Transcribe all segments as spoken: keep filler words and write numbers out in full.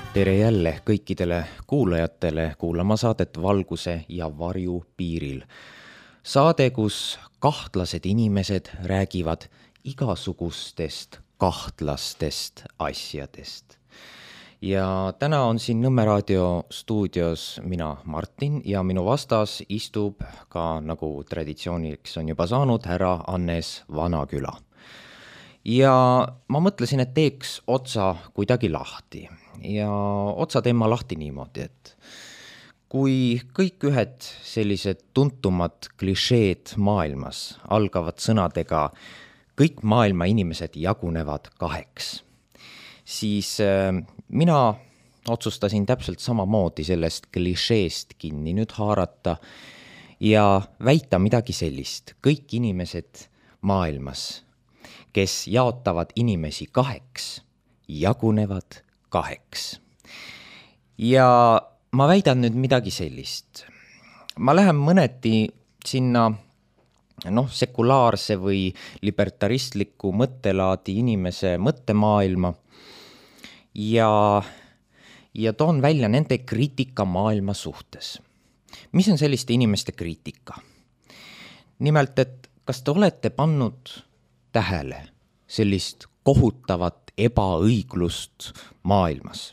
Tere jälle kõikidele kuulajatele kuulama saadet Valguse ja varju piiril. Saade, kus kahtlased inimesed räägivad igasugustest kahtlastest asjadest. Ja täna on siin Nõmme raadio stuudios mina, Martin, ja minu vastas istub ka, nagu traditsiooniks on juba saanud, härra Hannes Vanaküla. Ja ma mõtlesin, et teeks otsa kuidagi lahti. Ja otsa teema lahti niimoodi, et kui kõik ühed sellised tuntumad klišeed maailmas algavad sõnadega kõik maailma inimesed jagunevad kaheks, siis mina otsustasin täpselt samamoodi sellest klišeest kinni nüüd haarata ja väita midagi sellist. Kõik inimesed maailmas, kes jaotavad inimesi kaheks, jagunevad kaheks. Ja ma väidan nüüd midagi sellist. Ma lähen mõneti sinna noh, sekulaarse või libertaristliku mõttelaadi inimese mõttemaailma ja, ja toon välja nende kriitika maailma suhtes. Mis on selliste inimeste kriitika? Nimelt, et kas te olete pannud tähele sellist kohutavat ebaõiglust maailmas?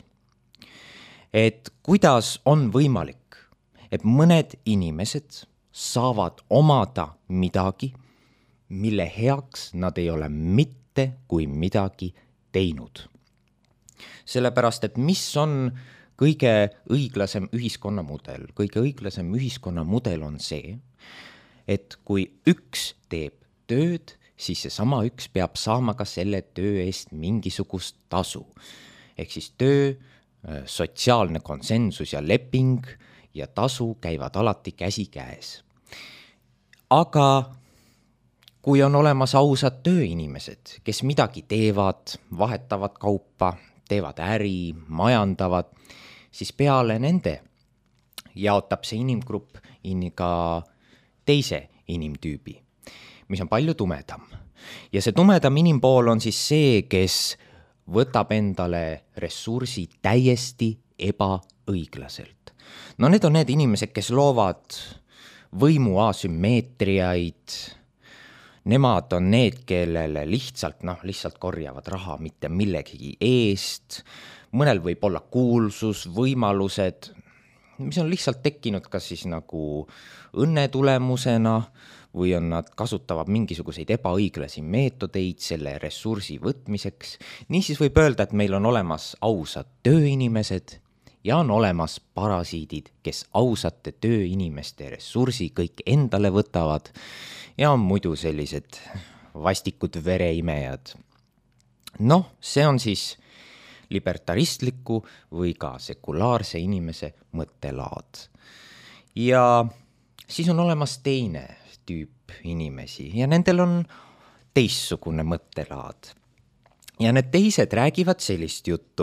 Et kuidas on võimalik, et mõned inimesed saavad omada midagi, mille heaks nad ei ole mitte kui midagi teinud. Sellepärast, et mis on kõige õiglasem ühiskonnamudel? Kõige õiglasem ühiskonnamudel on see, et kui üks teeb tööd, siis see sama üks peab saama ka selle töö eest mingisugust tasu. Ehk siis töö, sotsiaalne konsensus ja leping ja tasu käivad alati käsi käes. Aga kui on olemas ausad tööinimesed, kes midagi teevad, vahetavad kaupa, teevad äri, majandavad, siis peale nende jaotab see inimgrupp ka teise inimtüübi, mis on palju tumedam. Ja see tumedam inimpool on siis see, kes võtab endale ressursi täiesti ebaõiglaselt. No need on need inimesed, kes loovad võimu asümmeetriaid. Nemad on need, kellele lihtsalt, noh, lihtsalt korjavad raha mitte millegi eest. Mõnel võib olla kuulsus, võimalused, mis on lihtsalt tekkinud kas siis nagu õnnetulemusena või on nad kasutavad mingisuguseid ebaõiglasi meetodeid selle ressursi võtmiseks. Niisiis võib öelda, et meil on olemas ausad tööinimesed ja on olemas parasiidid, kes ausate tööinimeste ressursi kõik endale võtavad ja on muidu sellised vastikud vereimejad. Noh, see on siis libertaristliku või ka sekulaarse inimese mõttelaad. Ja siis on olemas teine tüüp inimesi ja nendel on teistsugune mõttelaad. Ja need teised räägivad sellist juttu,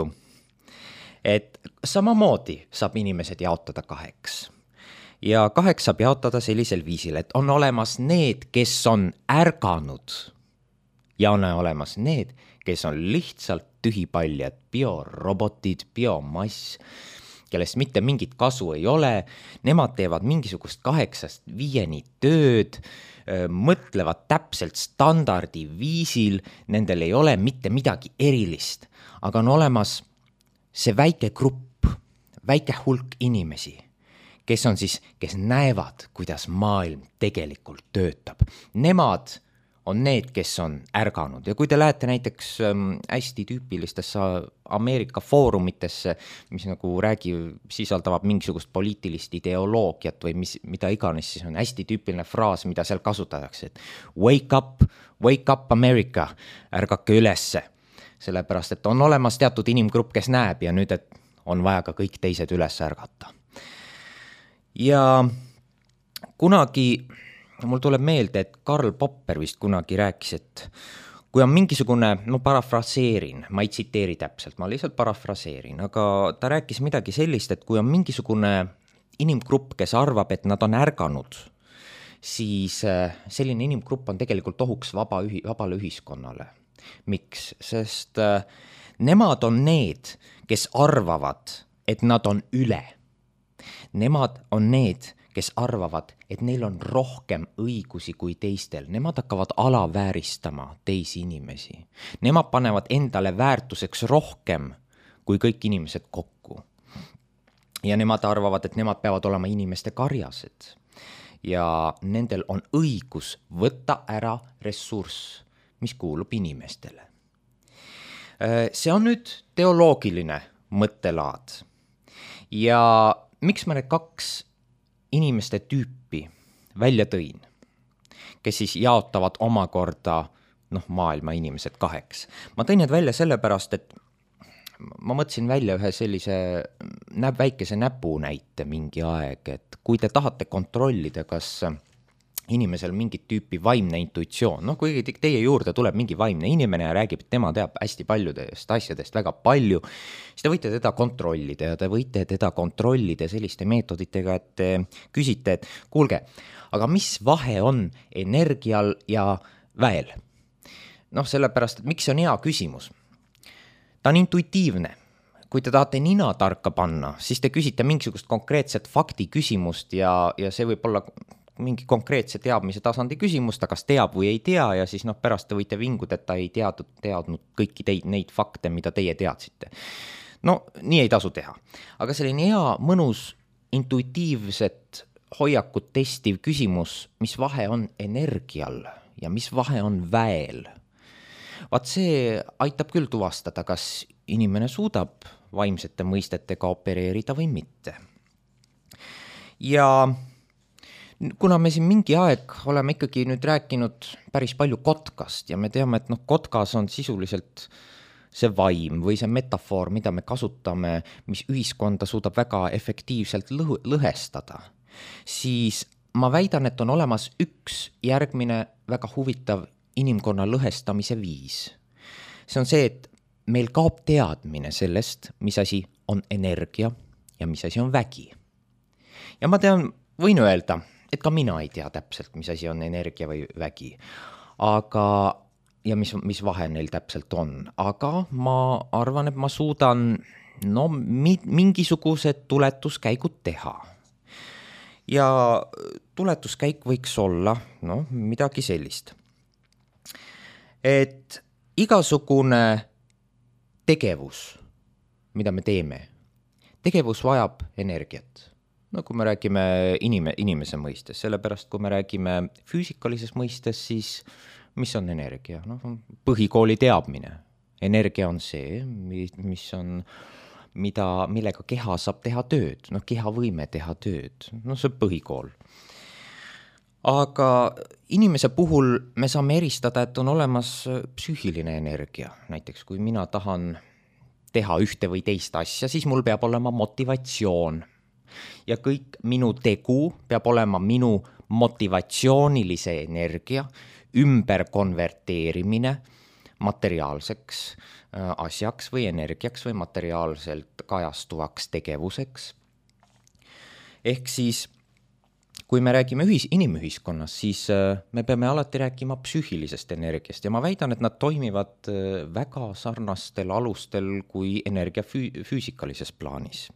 et samamoodi saab inimesed jaotada kaheks. Ja kaheks saab jaotada sellisel viisil, et on olemas need, kes on ärganud ja on olemas need, kes on lihtsalt tühipaljad, biorobotid, biomass, kellest mitte mingit kasu ei ole. Nemad teevad mingisugust kaheksast viieni tööd, mõtlevad täpselt standardi viisil, nendel ei ole mitte midagi erilist, aga on olemas see väike grupp, väike hulk inimesi, kes on siis, kes näevad, kuidas maailm tegelikult töötab. Nemad on need, kes on ärganud. Ja kui te lähete näiteks hästi tüüpilistesse Ameerika foorumitesse, mis nagu räägi, sisaldavad mingisugust poliitilist ideoloogiat või mis, mida iganes, siis on hästi tüüpiline fraas, mida seal kasutatakse, et wake up, wake up America, ärgake ülesse. Sellepärast, et on olemas teatud inimgrupp, kes näeb ja nüüd, et on vaja ka kõik teised üles ärgata. Ja kunagi mul tuleb meelde, et Karl Popper vist kunagi rääkis, et kui on mingisugune, no parafraseerin, ma ei tsiteeri täpselt, ma lihtsalt parafraseerin, aga ta rääkis midagi sellist, et kui on mingisugune inimgrupp, kes arvab, et nad on ärganud, siis selline inimgrupp on tegelikult ohuks vaba ühi, vabale ühiskonnale. Miks? Sest Nemad on need, kes arvavad, et nad on üle. Nemad on need, kes arvavad, et neil on rohkem õigusi kui teistel. Nemad hakkavad alavääristama teisi inimesi. Nemad panevad endale väärtuseks rohkem kui kõik inimesed kokku. Ja nemad arvavad, et nemad peavad olema inimeste karjased. Ja nendel on õigus võtta ära ressurss, mis kuulub inimestele. See on nüüd teoloogiline mõttelaad. Ja miks ma need kaks inimeste tüüpi välja tõin, kes siis jaotavad omakorda noh, maailma inimesed kaheks. Ma tõin need välja sellepärast, et ma mõtlesin välja ühe sellise näb, väikese näpunäite mingi aeg, et kui te tahate kontrollida, kas inimesel mingit tüüpi vaimne intuitsioon, noh kui teie juurde tuleb mingi vaimne inimene ja räägib, et tema teab hästi paljudest asjadest väga palju, siis te võite teda kontrollida ja te võite teda kontrollida selliste meetoditega, et te küsite, et kuulge, aga mis vahe on energial ja väel? Noh, sellepärast, et miks see on hea küsimus? Ta on intuitiivne. Kui te tahate nina tarka panna, siis te küsite mingisugust konkreetset fakti küsimust ja, ja see võib olla mingi konkreetse teadmise tasandi küsimus, ta kas teab või ei tea ja siis noh, pärast te võite vinguda, et ta ei teadnud, teadnud kõiki teid, neid fakte, mida teie teadsite. No nii ei tasu teha. Aga selline hea, mõnus, intuitiivset hoiakut testiv küsimus, mis vahe on energial ja mis vahe on väel. Vaat see aitab küll tuvastada, kas inimene suudab vaimsete mõistetega opereerida või mitte. Ja kuna me siin mingi aeg oleme ikkagi nüüd rääkinud päris palju kotkast ja me teame, et noh, kotkas on sisuliselt see vaim või see metafoor, mida me kasutame, mis ühiskonda suudab väga efektiivselt lõh- lõhestada, siis ma väidan, et on olemas üks järgmine väga huvitav inimkonna lõhestamise viis. See on see, et meil kaob teadmine sellest, mis asi on energia ja mis asi on vägi. Ja ma tean, võin öelda, et ka mina ei tea täpselt, mis asi on energia või vägi, aga, ja mis, mis vahe neil täpselt on. Aga ma arvan, et ma suudan no, mi, mingisugused tuletuskäigud teha. Ja tuletuskäik võiks olla no, midagi sellist. Et igasugune tegevus, mida me teeme, tegevus vajab energiat. No kui me räägime inime, inimese mõistes, sellepärast kui me räägime füüsikalises mõistes, siis mis on energia? No, põhikooli teadmine. Energia on see, mis on, mida, millega keha saab teha tööd. No, keha võime teha tööd. No see on põhikool. Aga inimese puhul me saame eristada, et on olemas psüühiline energia. Näiteks kui mina tahan teha ühte või teist asja, siis mul peab olema motivatsioon. Ja kõik minu tegu peab olema minu motivatsioonilise energia ümber konverteerimine materiaalseks asjaks või energiaks või materiaalselt kajastuvaks tegevuseks. Ehk siis kui me räägime ühis, inimühiskonnas, siis me peame alati rääkima psüühilisest energiast ja ma väidan, et nad toimivad väga sarnastel alustel kui energia füü- füüsikalises plaanis.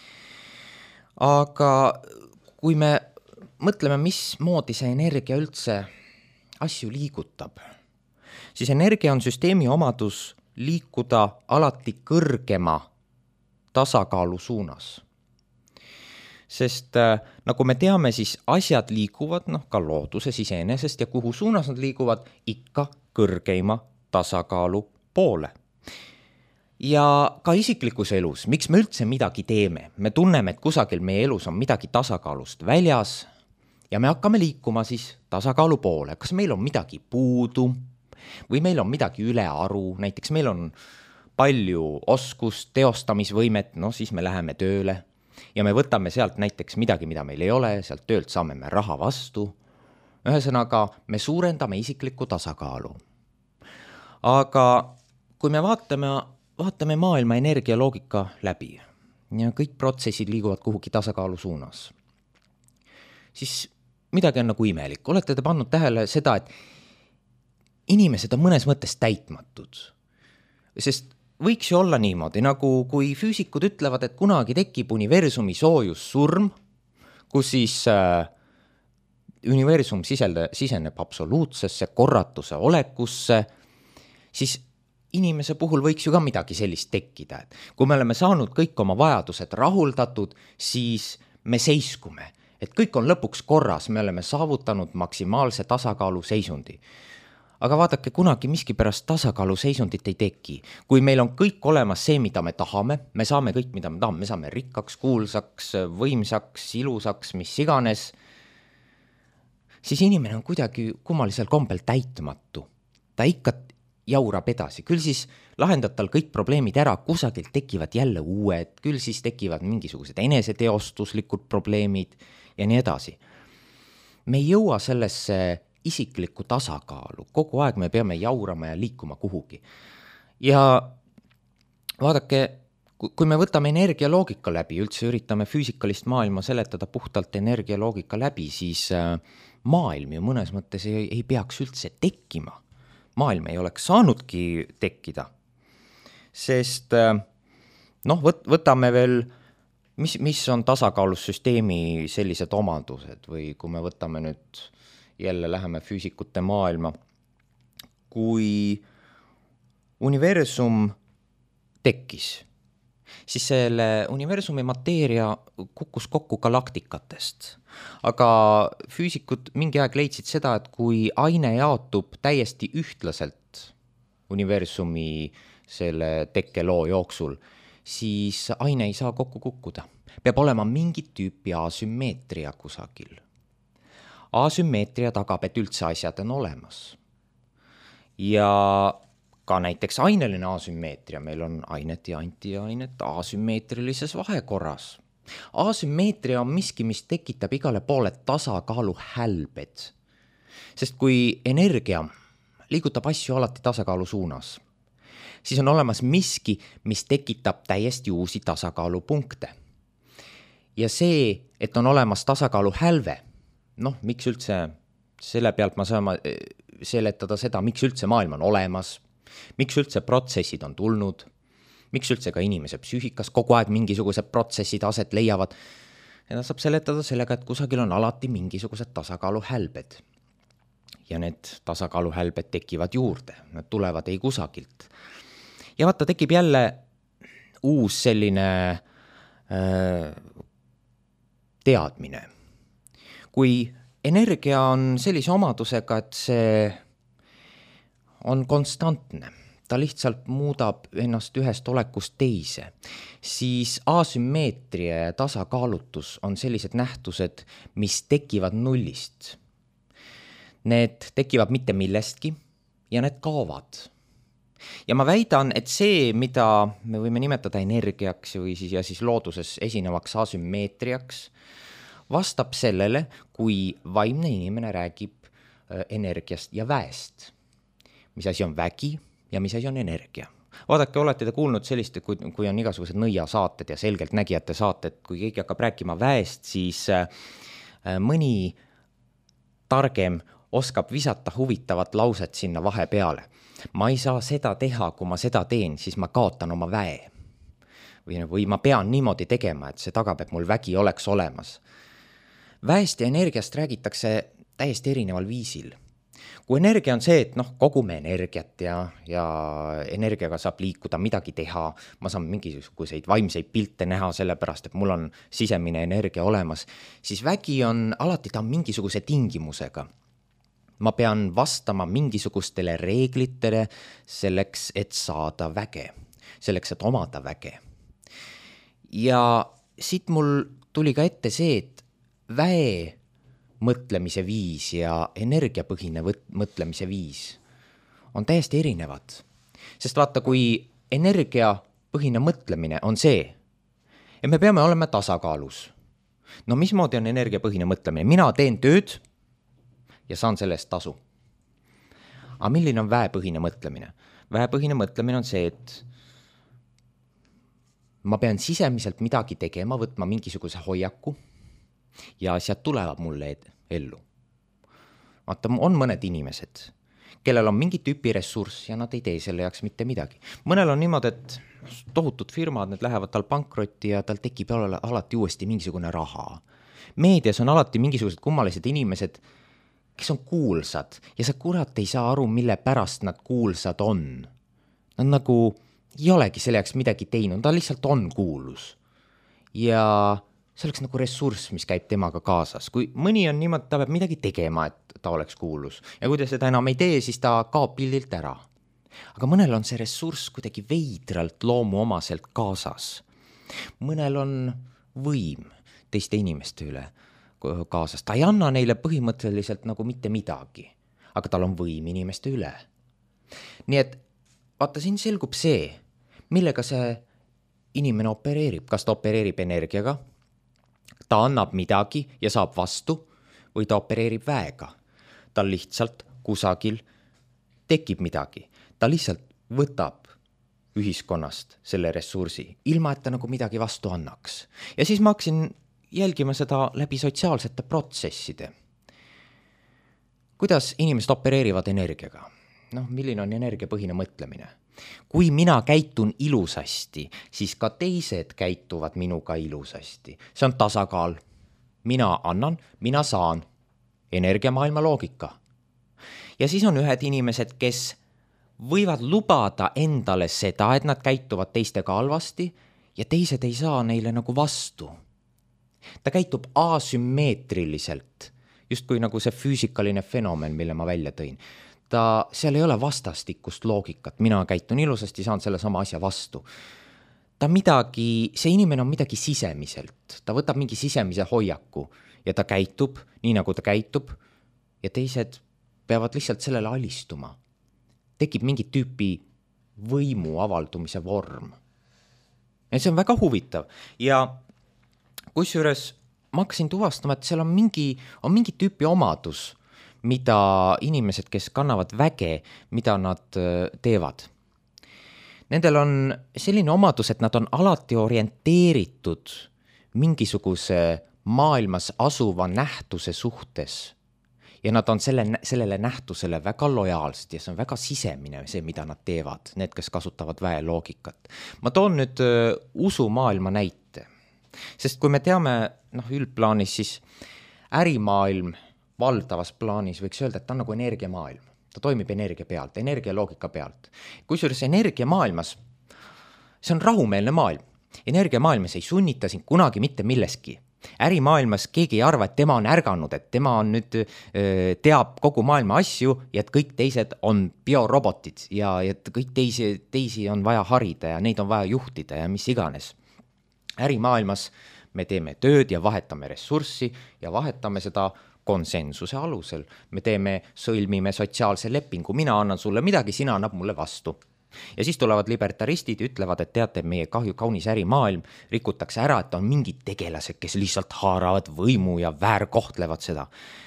Aga kui me mõtleme, mismoodi see energia üldse asju liigutab, siis energia on süsteemi omadus liikuda alati kõrgema tasakaalu suunas. Sest äh, nagu me teame, siis asjad liiguvad noh, ka looduses iseenesest ja kuhu suunas nad liiguvad ikka kõrgeima tasakaalu poole. Ja ka isiklikus elus, miks me üldse midagi teeme? Me tunneme, et kusagil meie elus on midagi tasakaalust väljas ja me hakkame liikuma siis tasakaalu poole. Kas meil on midagi puudu või meil on midagi üle aru? Näiteks meil on palju oskust, teostamisvõimet, no siis me läheme tööle. Ja me võtame sealt näiteks midagi, mida meil ei ole, sealt töölt saame me raha vastu. Ühesõnaga, me suurendame isiklikku tasakaalu. Aga kui me vaatame, vaatame maailma energialoogika läbi ja kõik protsessid liiguvad kuhugi tasakaalu suunas, siis midagi on nagu imelik. Olete te pannud tähele seda, et inimesed on mõnes mõttes täitmatud, sest võiks ju olla niimoodi, nagu kui füüsikud ütlevad, et kunagi tekib universumi soojussurm, kus siis äh, universum siselde, siseneb absoluutsesse korratuse olekusse, siis inimese puhul võiks ju ka midagi sellist tekkida, et kui me oleme saanud kõik oma vajadused rahuldatud, siis me seiskume, et kõik on lõpuks korras, me oleme saavutanud maksimaalse tasakaalu seisundi. Aga vaadake, kunagi miskipärast tasakaalu seisundit ei teki. Kui meil on kõik olemas see, mida me tahame, me saame kõik, mida me tahame, me saame rikkaks, kuulsaks, võimsaks, ilusaks, mis iganes, siis inimene on kuidagi kummalisel kombel täitmatu. Ta ikka jaurab edasi, küll siis lahendab tal kõik probleemid ära, kusagilt tekivad jälle uued, küll siis tekivad mingisugused eneseteostuslikud probleemid ja nii edasi. Me ei jõua sellesse isiklikku tasakaalu, kogu aeg me peame jaurama ja liikuma kuhugi. Ja vaadake, kui me võtame energialoogika läbi, üldse üritame füüsikalist maailma seletada puhtalt energialoogika läbi, siis maailm ju mõnes mõttes ei, ei peaks üldse tekkima. Maailm ei oleks saanudki tekkida, sest noh, võt, võtame veel, mis, mis on tasakaalussüsteemi sellised omadused või kui me võtame nüüd jälle läheme füüsikute maailma, kui universum tekkis, siis selle universumi mateeria kukkus kokku galaktikatest. Aga füüsikud mingi aeg leidsid seda, et kui aine jaotub täiesti ühtlaselt universumi selle tekkeloo jooksul, siis aine ei saa kokku kukkuda. Peab olema mingit tüüpi asümmeetria kusagil. Asümmeetria tagab, et üldse asjad on olemas. Ja ka näiteks aineline asümmeetria, meil on ainet ja antiainet asümmeetrilises vahekorras. Asümmeetria on miski, mis tekitab igale poole tasakaalu hälbed. Sest kui energia liigutab asju alati tasakaalu suunas, siis on olemas miski, mis tekitab täiesti uusi tasakaalupunkte. Ja see, et on olemas tasakaalu hälve, noh, miks üldse, selle pealt ma saama seletada seda, miks üldse maailm on olemas, miks üldse protsessid on tulnud, miks üldse ka inimese psüühikas kogu aeg mingisugused protsessid aset leiavad. Ja ta saab seletada sellega, et kusagil on alati mingisugused tasakaaluhälbed. Ja need tasakaaluhälbed tekivad juurde, nad tulevad ei kusagilt. Ja vaata, tekib jälle uus selline äh, teadmine. Kui energia on sellise omadusega, et see on konstantne, ta lihtsalt muudab ennast ühest olekust teise, siis asümmeetria ja tasakaalutus on sellised nähtused, mis tekivad nullist. Need tekivad mitte millestki ja need kaovad. Ja ma väidan, et see, mida me võime nimetada energiaks või siis, ja siis looduses esinevaks asümmeetriaks, vastab sellele, kui vaimne inimene räägib energiast ja väest. Mis asi on vägi ja mis asi on energia. Vaadake, olete te kuulnud sellist, kui, kui on igasugused nõiasaated ja selgelt nägijate saated, kui keegi hakkab rääkima väest, siis mõni targem oskab visata huvitavat lauset sinna vahe peale. Ma ei saa seda teha, kui ma seda teen, siis ma kaotan oma väe. Või, või ma pean niimoodi tegema, et see tagab, et mul vägi oleks olemas. Väest ja energiast räägitakse täiesti erineval viisil. Kui energia on see, et noh, kogume energiat ja, ja energiaga saab liikuda, midagi teha, ma saan mingisuguseid vaimseid pilte näha sellepärast, et mul on sisemine energia olemas, siis vägi on alati ta mingisuguse tingimusega. Ma pean vastama mingisugustele reeglitele selleks, et saada väge, selleks, et omada väge. Ja siit mul tuli ka ette see, et väe mõtlemise viis ja energiapõhine võt- mõtlemise viis on täiesti erinevad. Sest vaata, kui energiapõhine mõtlemine on see, et me peame olema tasakaalus. No mismoodi on energiapõhine mõtlemine? Mina teen tööd ja saan sellest tasu. Aga milline on väepõhine mõtlemine? Väepõhine mõtlemine on see, et ma pean sisemiselt midagi tegema, võtma mingisuguse hoiaku ja asjad tulevad mulle ellu. Vaata, on mõned inimesed, kellel on mingi tüüpi ressurss ja nad ei tee selle jaoks mitte midagi. Mõnel on niimoodi, et tohutud firmad, need lähevad tal pankrotti ja tal tekib alati uuesti mingisugune raha. Meedias on alati mingisugused kummalised inimesed, kes on kuulsad ja sa kurat ei saa aru, mille pärast nad kuulsad on. Nad nagu ei olegi selle jaoks midagi teinud, ta lihtsalt on kuulus. Ja see oleks nagu ressurss, mis käib temaga kaasas. Kui mõni on niimoodi, ta peab midagi tegema, et ta oleks kuulus. Ja kui ta seda enam ei tee, siis ta kaob pildilt ära. Aga mõnel on see ressurss kuidagi veidralt loomuomaselt kaasas. Mõnel on võim teiste inimeste üle kaasas. Ta ei anna neile põhimõtteliselt nagu mitte midagi, aga tal on võim inimeste üle. Nii et vaata, siin selgub see, millega see inimene opereerib. Kas ta opereerib energiaga, ta annab midagi ja saab vastu, või ta opereerib väega. Ta lihtsalt kusagil tekib midagi. Ta lihtsalt võtab ühiskonnast selle ressursi, ilma et ta nagu midagi vastu annaks. Ja siis ma hakkasin jälgima seda läbi sotsiaalsete protsesside. Kuidas inimesed opereerivad energiaga? Noh, milline on energiapõhine mõtlemine? Kui mina käitun ilusasti, siis ka teised käituvad minuga ilusasti. See on tasakaal. Mina annan, mina saan. Energiamaailma loogika. Ja siis on ühed inimesed, kes võivad lubada endale seda, et nad käituvad teistega halvasti ja teised ei saa neile nagu vastu. Ta käitub asümmeetriliselt, just kui nagu see füüsikaline fenomen, mille ma välja tõin. Ta, seal ei ole vastastikust loogikat, mina käitun ilusasti, saan selle sama asja vastu. Ta midagi, see inimene on midagi sisemiselt, ta võtab mingi sisemise hoiaku ja ta käitub nii, nagu ta käitub ja teised peavad lihtsalt sellele alistuma. Tekib mingi tüüpi võimu avaldumise vorm. Ja see on väga huvitav ja kusjuures ma hakkasin tuvastama, et seal on mingi, on mingi tüüpi omadus, mida inimesed, kes kannavad väge, mida nad teevad. Nendel on selline omadus, et nad on alati orienteeritud mingisuguse maailmas asuva nähtuse suhtes. Ja nad on selle, sellele nähtusele väga lojaalsed ja see on väga sisemine see, mida nad teevad, need, kes kasutavad väeloogikat. Ma toon nüüd uh, usumaailma näite, sest kui me teame noh, üldplaanis, siis ärimaailm valdavas plaanis võiks öelda, et ta on nagu energiamaailm. Ta toimib energia pealt, energialoogika pealt. Kusjuures energiamaailmas, see on rahumeelne maailm. Energiamaailmas ei sunnita sind kunagi mitte milleski. Ärimaailmas keegi ei arva, et tema on ärganud, et tema on nüüd, teab kogu maailma asju ja et kõik teised on biorobotid ja et kõik teisi, teisi on vaja harida ja neid on vaja juhtida ja mis iganes. Ärimaailmas me teeme tööd ja vahetame ressurssi ja vahetame seda konsensuse alusel. Me teeme, sõlmime sotsiaalse lepingu, mina annan sulle midagi, sina annab mulle vastu. Ja siis tulevad libertaristid ja ütlevad, et teate, meie kahju kaunis ärimaailm rikutakse ära, et on mingid tegelased, kes lihtsalt haaravad võimu ja väärkohtlevad seda.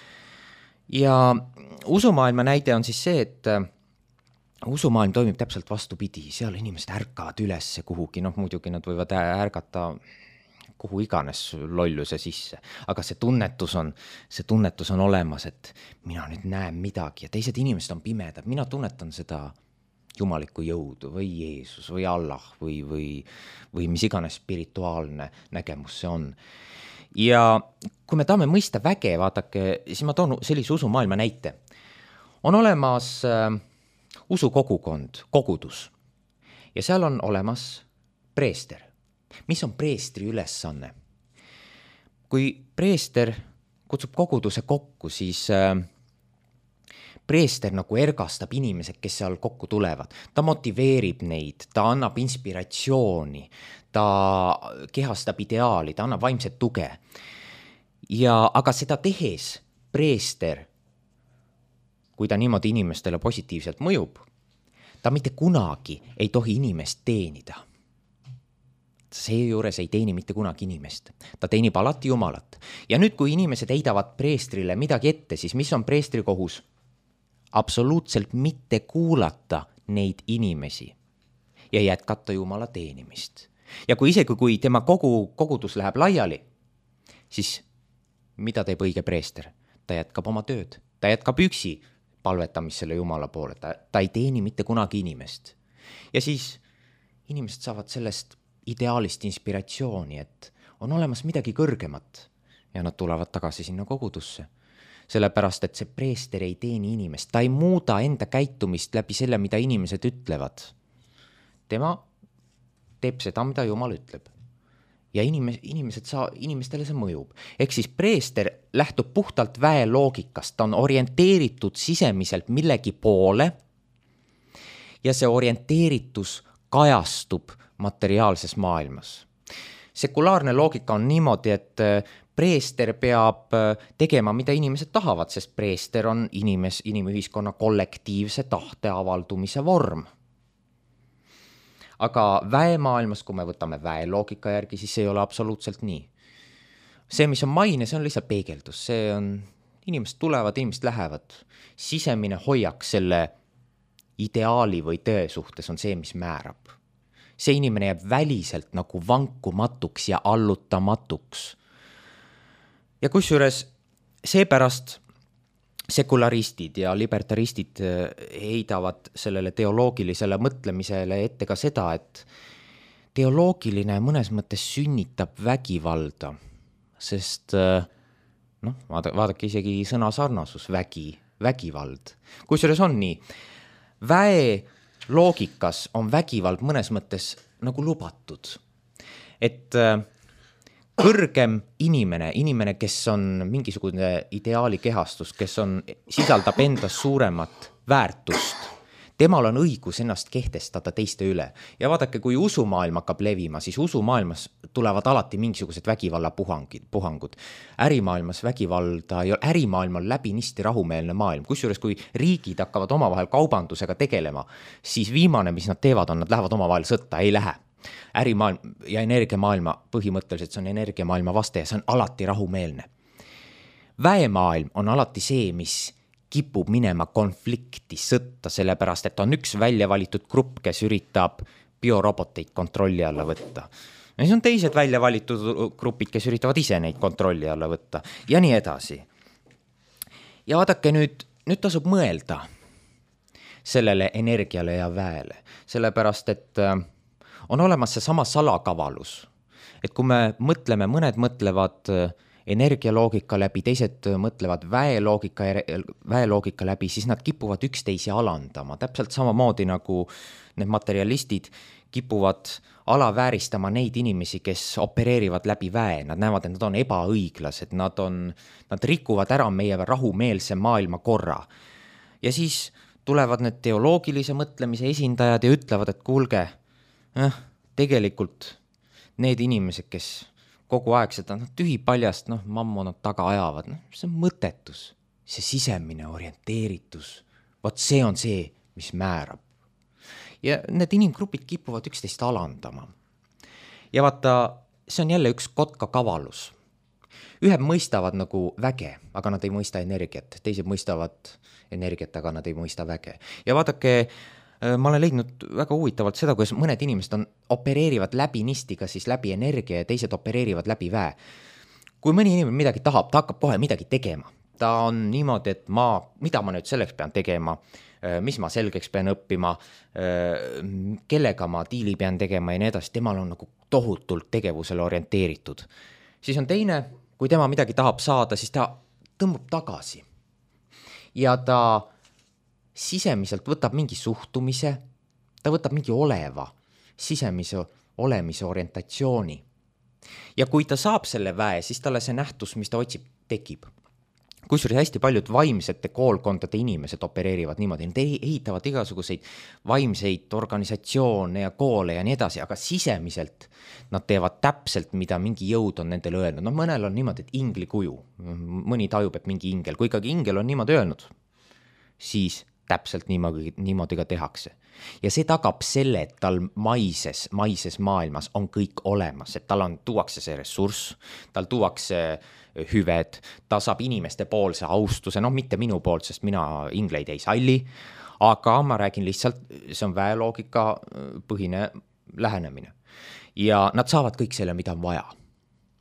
Ja usumaailma näide on siis see, et usumaailm toimib täpselt vastupidi, seal inimesed ärkavad üles kuhugi, noh muidugi nad võivad ärgata kuhu iganes lolluse sisse, aga see tunnetus on, see tunnetus on olemas, et mina nüüd näen midagi ja teised inimesed on pimedad, mina tunnetan seda jumalikku jõudu või Jeesus või Allah või, või, või mis iganes spirituaalne nägemus see on. Ja kui me tahame mõista väge, vaadake, siis ma toon sellise usumaailma näite. On olemas äh, usukogukond, kogudus ja seal on olemas preester. Mis on preestri ülesanne? Kui preester kutsub koguduse kokku, siis äh, preester nagu ergastab inimesed, kes seal kokku tulevad. Ta motiveerib neid, ta annab inspiratsiooni, ta kehastab ideaali, ta annab vaimset tuge. Ja, aga seda tehes preester, kui ta niimoodi inimestele positiivselt mõjub, ta mitte kunagi ei tohi inimest teenida. Seejuures ei teeni mitte kunagi inimest. Ta teenib alati Jumalat. Ja nüüd, kui inimesed heidavad preestrile midagi ette, siis mis on preestri kohus? Absoluutselt mitte kuulata neid inimesi ja jätkata Jumala teenimist. Ja kui isegi, kui tema kogu kogudus läheb laiali, siis mida teeb õige preester? Ta jätkab oma tööd. Ta jätkab üksi palvetamist selle Jumala poole, ta, ta ei teeni mitte kunagi inimest. Ja siis inimesed saavad sellest ideaalist inspiratsiooni, et on olemas midagi kõrgemat ja nad tulevad tagasi sinna kogudusse. Sellepärast, et see preester ei teeni inimest, ta ei muuda enda käitumist läbi selle, mida inimesed ütlevad. Tema teeb seda, mida Jumal ütleb. Ja inimes, inimesed saa, inimestele see mõjub. Ehk siis preester lähtub puhtalt väe loogikast, ta on orienteeritud sisemiselt millegi poole ja see orienteeritus kajastub materiaalses maailmas. Sekulaarne loogika on niimoodi, et preester peab tegema, mida inimesed tahavad, sest preester on inimes, inimühiskonna kollektiivse tahte avaldumise vorm. Aga väemaailmas, kui me võtame väe loogika järgi, siis see ei ole absoluutselt nii. See, mis on maine, see on lihtsalt peegeldus. See on, inimesed tulevad, inimesed lähevad. Sisemine hoiak selle ideaali või tõe suhtes on see, mis määrab. See inimene jääb väliselt nagu vankumatuks ja allutamatuks. Ja kusjuures seepärast sekularistid ja libertaristid heidavad sellele teoloogilisele mõtlemisele ette ka seda, et teoloogiline mõnes mõttes sünnitab vägivalda, sest noh, vaadake isegi sõna sarnasus, vägi, vägivald. Kusjuures on nii, väe loogikas on vägivald mõnes mõttes nagu lubatud, et kõrgem inimene, inimene, kes on mingisugune ideaali kehastus, kes on, sisaldab endas suuremat väärtust, temal on õigus ennast kehtestada teiste üle. Ja vaadake, kui usumaailm hakkab levima, siis usumaailmas tulevad alati mingisugused vägivalla puhangid, puhangud. Ärimaailmas vägivalda, ärimaailm on läbinisti rahumeelne maailm. Kusjuures, kui riigid hakkavad omavahel kaubandusega tegelema, siis viimane, mis nad teevad, on, nad lähevad omavahel sõtta, ei lähe. Ärimaailm ja energiamaailma põhimõtteliselt see on energiamaailma vaste ja see on alati rahumeelne. Väemaailm on alati see, mis kipub minema konflikti, sõtta, sellepärast, et on üks välja valitud grupp, kes üritab bioroboteid kontrolli alla võtta. Ja siis on teised välja valitud grupid, kes üritavad ise neid kontrolli alla võtta ja nii edasi. Ja vaadake nüüd, nüüd tasub mõelda sellele energiale ja väele, sellepärast, et on olemas see sama salakavalus, et kui me mõtleme, mõned mõtlevad energialoogika läbi, teised mõtlevad väeloogika, väeloogika läbi, siis nad kipuvad üksteisi alandama. Täpselt samamoodi nagu need materialistid kipuvad alavääristama neid inimesi, kes opereerivad läbi väe. Nad näevad, et nad on ebaõiglased, nad, on, nad rikuvad ära meie rahumeelse maailma korra. Ja siis tulevad need teoloogilise mõtlemise esindajad ja ütlevad, et kuulge, Eh, tegelikult need inimesed, kes kogu aeg seda no, tühipaljast no, mammonat taga ajavad, no, see on mõttetus, see sisemine orienteeritus, vaat see on see, mis määrab. Ja need inimgrupid kipuvad üksteist alandama. Ja vaata, see on jälle üks kotka kavalus. Ühed mõistavad nagu väge, aga nad ei mõista energiat, teised mõistavad energiat, aga nad ei mõista väge. Ja vaadake, ma olen leidnud väga huvitavalt seda, kuidas mõned inimesed on, opereerivad läbi nistiga, siis läbi energia ja teised opereerivad läbi väe. Kui mõni inimene midagi tahab, ta hakkab kohe midagi tegema. Ta on niimoodi, et ma, mida ma nüüd selleks pean tegema, mis ma selgeks pean õppima, kellega ma diili pean tegema ja nii edasi, temal on nagu tohutult tegevusele orienteeritud. Siis on teine, kui tema midagi tahab saada, siis ta tõmbub tagasi. Ja ta sisemiselt võtab mingi suhtumise, ta võtab mingi oleva, sisemise olemise orientatsiooni. Ja kui ta saab selle väe, siis talle see nähtus, mis ta otsib, tekib. Kusjuures hästi paljud vaimsete koolkondade inimesed opereerivad niimoodi, nad ehitavad igasuguseid vaimseid organisatsioone ja koole ja nii edasi, aga sisemiselt nad teevad täpselt, mida mingi jõud on nendele öelnud. No mõnel on niimoodi, et ingli kuju, mõni tajub, et mingi ingel, kui ikkagi ingel on niimoodi öelnud, siis täpselt niimoodi, niimoodi ka tehakse. Ja see tagab selle, et tal maises, maises maailmas on kõik olemas, et tal on, tuuakse see ressurss, tal tuuakse hüved, ta saab inimeste poolse austuse, noh mitte minu poolt, sest mina ingleid ei salli, aga ma räägin lihtsalt, see on väeloogika põhine lähenemine. Ja nad saavad kõik selle, mida on vaja.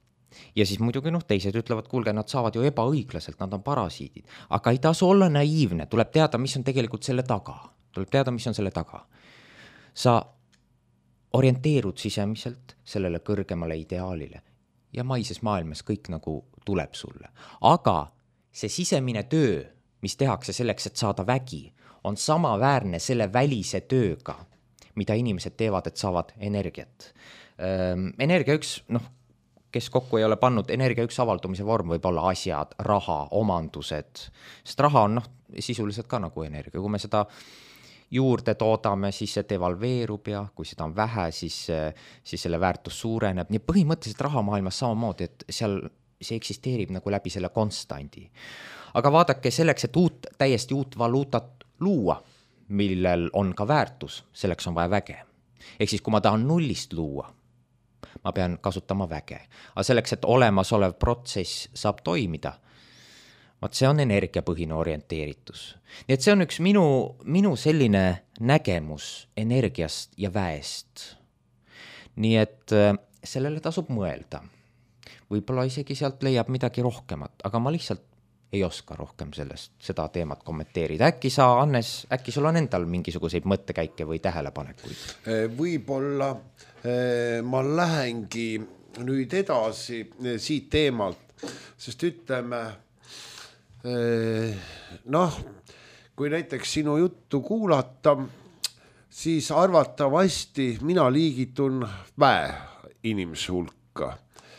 ja siis muidugi noh, teised ütlevad, kuulge, nad saavad ju ebaõiglaselt, nad on parasiidid. Aga ei tasu olla naiivne, tuleb teada, mis on tegelikult selle taga. Tuleb teada, mis on selle taga. Sa orienteerud sisemiselt sellele kõrgemale ideaalile ja maises maailmas kõik nagu tuleb sulle. Aga see sisemine töö, mis tehakse selleks, et saada vägi, on samaväärne selle välise tööga, mida inimesed teevad, et saavad energiat. Energia üks, noh, kes kokku ei ole pannud, energia üks avaldumise vorm võib olla asjad, raha, omandused, sest raha on noh, sisuliselt ka nagu energia. Kui me seda juurde toodame, siis see devalveerub ja kui seda on vähe, siis, siis selle väärtus suureneb. Nii põhimõtteliselt rahamaailmas samamoodi, et seal see eksisteerib nagu läbi selle konstandi. Aga vaadake, selleks, et uut, täiesti uut valuutat luua, millel on ka väärtus, selleks on vaja väge. Ehk siis, kui ma tahan nullist luua, ma pean kasutama väge. Aga selleks, et olemasolev protsess saab toimida, vaat see on energiapõhine orienteeritus. Nii et see on üks minu, minu selline nägemus energiast ja väest. Nii et sellele tasub mõelda. Võib-olla isegi sealt leiab midagi rohkemat, aga ma lihtsalt ei oska rohkem sellest, seda teemat kommenteerida. Äkki sa, Hannes, äkki sul on endal mingisuguseid mõttekäike või tähelepanekuid? Võib-olla ma lähengi nüüd edasi siit teemalt, sest ütleme, noh, kui näiteks sinu juttu kuulata, siis arvatavasti mina liigitun väe inimese hulka.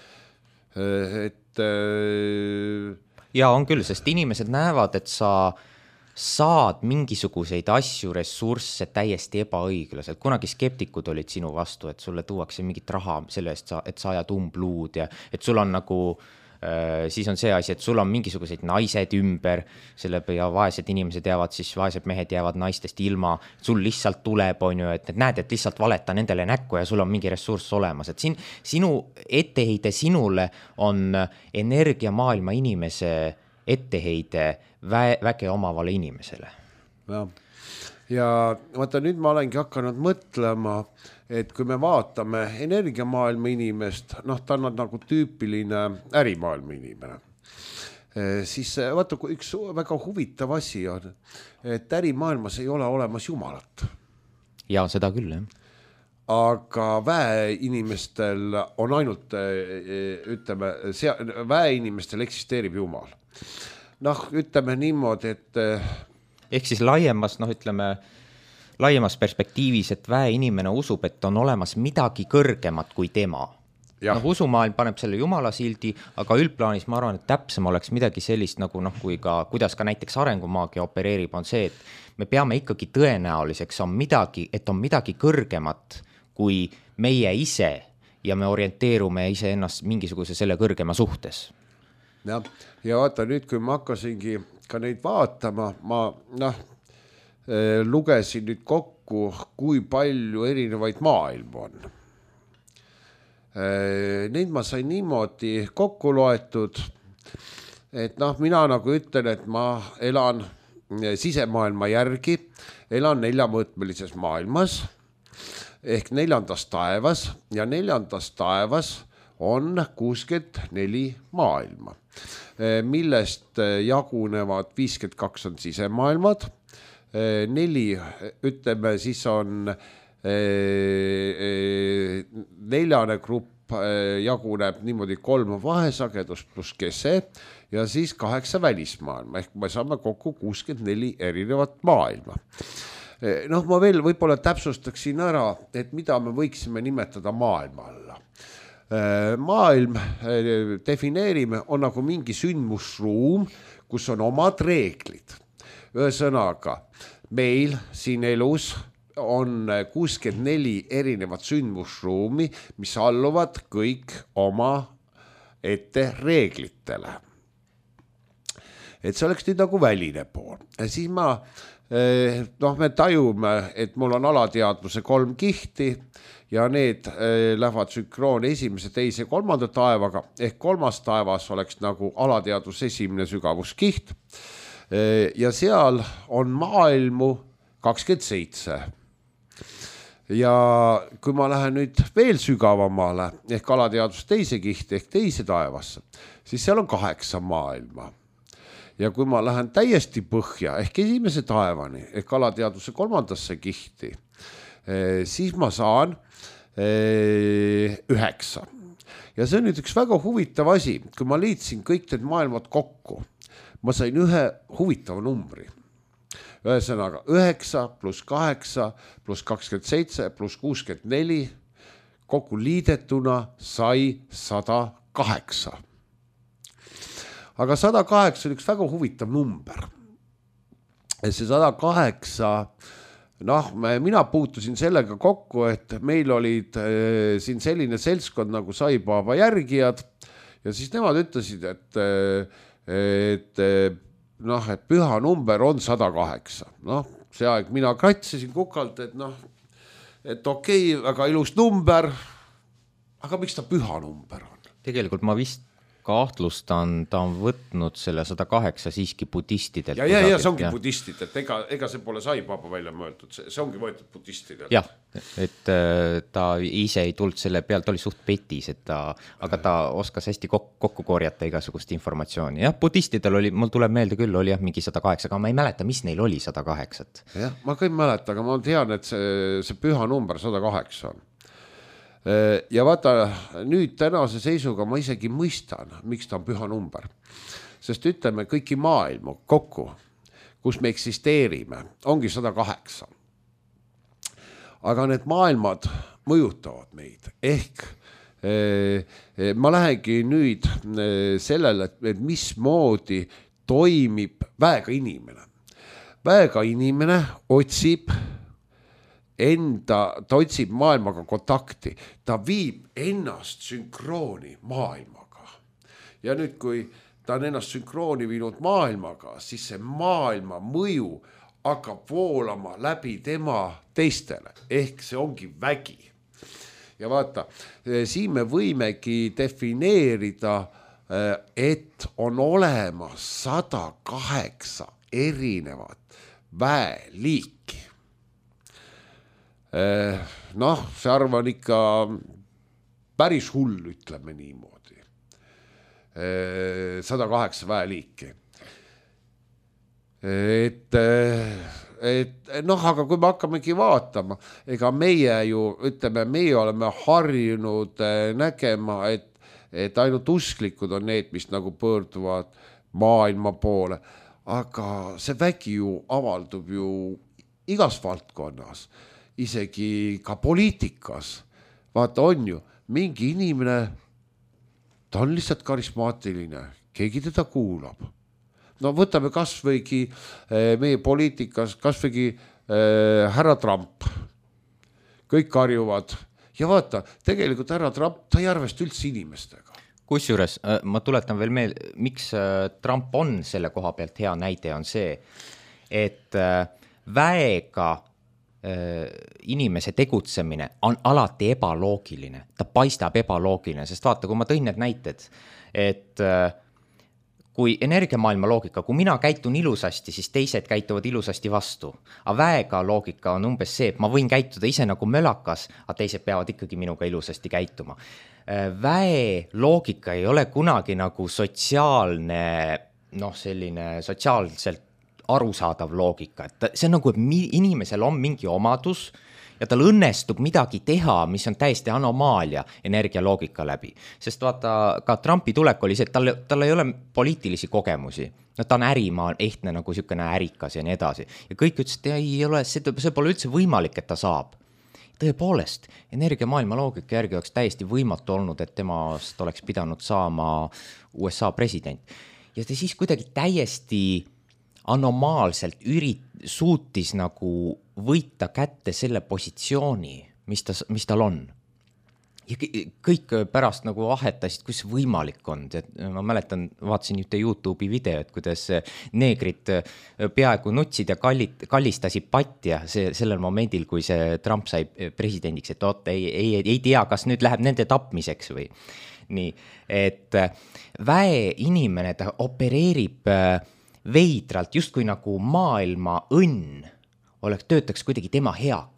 Et ja on küll, sest inimesed näevad, et sa saad mingisuguseid asju, ressursse täiesti ebaõiglaselt. Kunagi skeptikud olid sinu vastu, et sulle tuuakse mingit raha selle eest, et sa ajad umbluud ja et sul on nagu, äh, siis on see asi, et sul on mingisuguseid naised ümber, selle ja vaesed inimesed jäävad, siis vaesed mehed jäävad naistest ilma, sul lihtsalt tuleb, on ju, et näed, et lihtsalt valeta nendele näkku ja sul on mingi ressurss olemas. Et siin, sinu etteheide sinule on energiamaailma inimese etteheide vä- väge omavale inimesele. Ja, ja vaata, nüüd ma olengi hakanud mõtlema, et kui me vaatame energiamaailma inimest, noh, ta on nagu tüüpiline ärimaailma inimene. Siis vaata, kui üks väga huvitav asi on, et ärimaailmas ei ole olemas jumalat. Ja seda küll, jah. Aga väeinimestel on ainult, ütleme, väeinimestel eksisteerib jumal. Noh, ütleme niimoodi, et ehk siis laiemas, noh, ütleme, laiemas perspektiivis, et väeinimene usub, et on olemas midagi kõrgemat kui tema. Noh, usumaailm paneb selle jumala sildi, aga üldplaanis ma arvan, et täpsem oleks midagi sellist, nagu noh, kui ka, kuidas ka näiteks arengumaagia opereerib, on see, et me peame ikkagi tõenäoliseks, on midagi, et on midagi kõrgemat kui meie ise ja me orienteerume ise ennast mingisuguse selle kõrgema suhtes. Ja, ja vaata nüüd, kui ma hakkasingi ka neid vaatama, ma noh, lugesin nüüd kokku, kui palju erinevaid maailma on. Neid ma sain niimoodi kokku loetud, et noh, mina nagu ütlen, et ma elan sisemaailma järgi, elan neljamõõtmelises maailmas, ehk neljandas taevas ja neljandas taevas on kuuskümmend neli maailma, millest jagunevad viiskümmend kaks on sisemaailmad, neli, ütleme, siis on neljane grupp jaguneb niimoodi kolm vahesagedust pluss kese ja siis kaheksa välismaailma, ehk me saame kokku kuuskümmend neli erinevat maailma. Noh, ma veel võib-olla täpsustaksin ära, et mida me võiksime nimetada maailma alla. Maailm, defineerime, on nagu mingi sündmusruum, kus on omad reeglid. Ühesõnaga, meil siin elus on kuuskümmend neli erinevat sündmusruumi, mis alluvad kõik oma ette reeglitele. Et see oleks nüüd nagu väline pool. Ja siis ma, noh, me tajume, et mul on alateadvuse kolm kihti ja need lähevad sünkroon esimese, teise, kolmanda taevaga, ehk kolmas taevas oleks nagu alateadvuse esimene sügavuskiht ja seal on maailmu kakskümmend seitse. ja kui ma lähen nüüd veel sügavamale ehk alateadvuse teise kihti ehk teise taevasse, siis seal on kaheksa maailma. Ja kui ma lähen täiesti põhja ehk esimese taevani ehk alateadvuse kolmandasse kihti, siis ma saan üheksa. Ja see on nüüd üks väga huvitav asi, kui ma liitsin kõik need maailmad kokku, ma sain ühe huvitava numbri. Ühesõnaga üheksa pluss kaheksa pluss kakskümmend seitse pluss kuuskümmend neli kokku liidetuna sai sada kaheksa. Aga sada kaheksa on üks väga huvitav number. See sada kaheksa, noh, mina puutusin sellega kokku, et meil olid äh, siin selline seltskond nagu Sai-Baba järgijad ja siis nemad ütlesid, et, et noh, et püha number on sada kaheksa. Noh, see aeg mina kratsisin kukalt, et noh, et okei, väga ilus number, aga miks ta püha number on? Tegelikult ma vist kahtlustan, ta on võtnud selle sada kaheksa siiski budistidelt. Ja, ja, ja see ongi ja. budistidelt, ega, ega see pole Sai-Baba välja mõeldud, see, see ongi võetud budistidelt. Jah, et ta ise ei tulnud selle pealt, ta oli suht petis, et ta, aga ta oskas hästi kokku, kokku korjata igasugust informatsiooni. Jah, budistidel oli, mul tuleb meelde küll, oli jah, mingi sada kaheksa, aga ma ei mäleta, mis neil oli sada kaheksat. Jah, ma ka ei mäleta, aga ma tean, et see, see püha number sada kaheksa on. Ja vaata, nüüd tänase seisuga ma isegi mõistan, miks ta on püha number. Sest ütleme kõiki maailmu kokku, kus me eksisteerime, ongi sada kaheksa. Aga need maailmad mõjutavad meid. Ehk eh, ma lähengi nüüd sellele, et mismoodi toimib väega inimene. Väega inimene otsib enda, ta otsib maailmaga kontakti, ta viib ennast sünkrooni maailmaga. Ja nüüd, kui ta on ennast sünkrooni viinud maailmaga, siis see maailma mõju hakkab voolama läbi tema teistele, ehk see ongi vägi. Ja vaata, siin me võimegi defineerida, et on olemas sada kaheksa erinevat väeliiki. Noh, see arv on ikka päris hull, ütleme niimoodi. sada kaheksa väeliiki. Et, et noh, aga kui me hakkamegi vaatama, ega meie ju, ütleme, meie oleme harjunud nägema, et, et ainult usklikud on need, mis nagu pöörduvad maailma poole. Aga see vägi ju avaldub ju igas valdkonnas. Isegi ka poliitikas, vaata on ju, mingi inimene, ta on lihtsalt karismaatiline, keegi teda kuulab. No võtame kas võigi meie poliitikas, kas võigi äh, härra Trump, kõik karjuvad ja vaata, tegelikult härra Trump, ta ei arvesta üldse inimestega. Kusjuures ma tuletan veel meel, miks Trump on selle koha pealt hea näide on see, et väega inimese tegutsemine on alati ebaloogiline, ta paistab ebaloogiline, sest vaata, kui ma tõin need näited, et kui energiamaailma loogika, kui mina käitun ilusasti, siis teised käituvad ilusasti vastu, aga väega loogika on umbes see, et ma võin käituda ise nagu mölakas, aga teised peavad ikkagi minuga ilusasti käituma. Väe loogika ei ole kunagi nagu sotsiaalne, noh selline sotsiaalselt arusaadav loogika, et see on nagu, et inimesel on mingi omadus ja tal õnnestub midagi teha, mis on täiesti anomaalia energialoogika läbi. Sest vaata, ka Trumpi tulek oli see, et tal, tal ei ole poliitilisi kogemusi. No, ta on ärimaa, ehtne nagu sükene ärikas ja nii edasi. Ja kõik ütles, et ei ole, see, see pole üldse võimalik, et ta saab. Tõepoolest, energiamaailma loogika järgi oleks täiesti võimatu olnud, et temast oleks pidanud saama U S A president. Ja ta siis kuidagi täiesti anomaalselt ürit, suutis nagu võita kätte selle positsiooni, mis, ta, mis tal on. Ja kõik pärast nagu ahetasid, kus võimalik on. Ma mäletan, vaatasin ühte YouTube'i videot, kuidas neegrid peaaegu nutsid ja kallit, kallistasid patja see, sellel momendil, kui see Trump sai presidendiks, et oot, ei, ei, ei tea, kas nüüd läheb nende tapmiseks või. Nii, et väe inimene, ta opereerib veidralt, justkui nagu maailma õnn oleks, töötaks kuidagi tema heaks.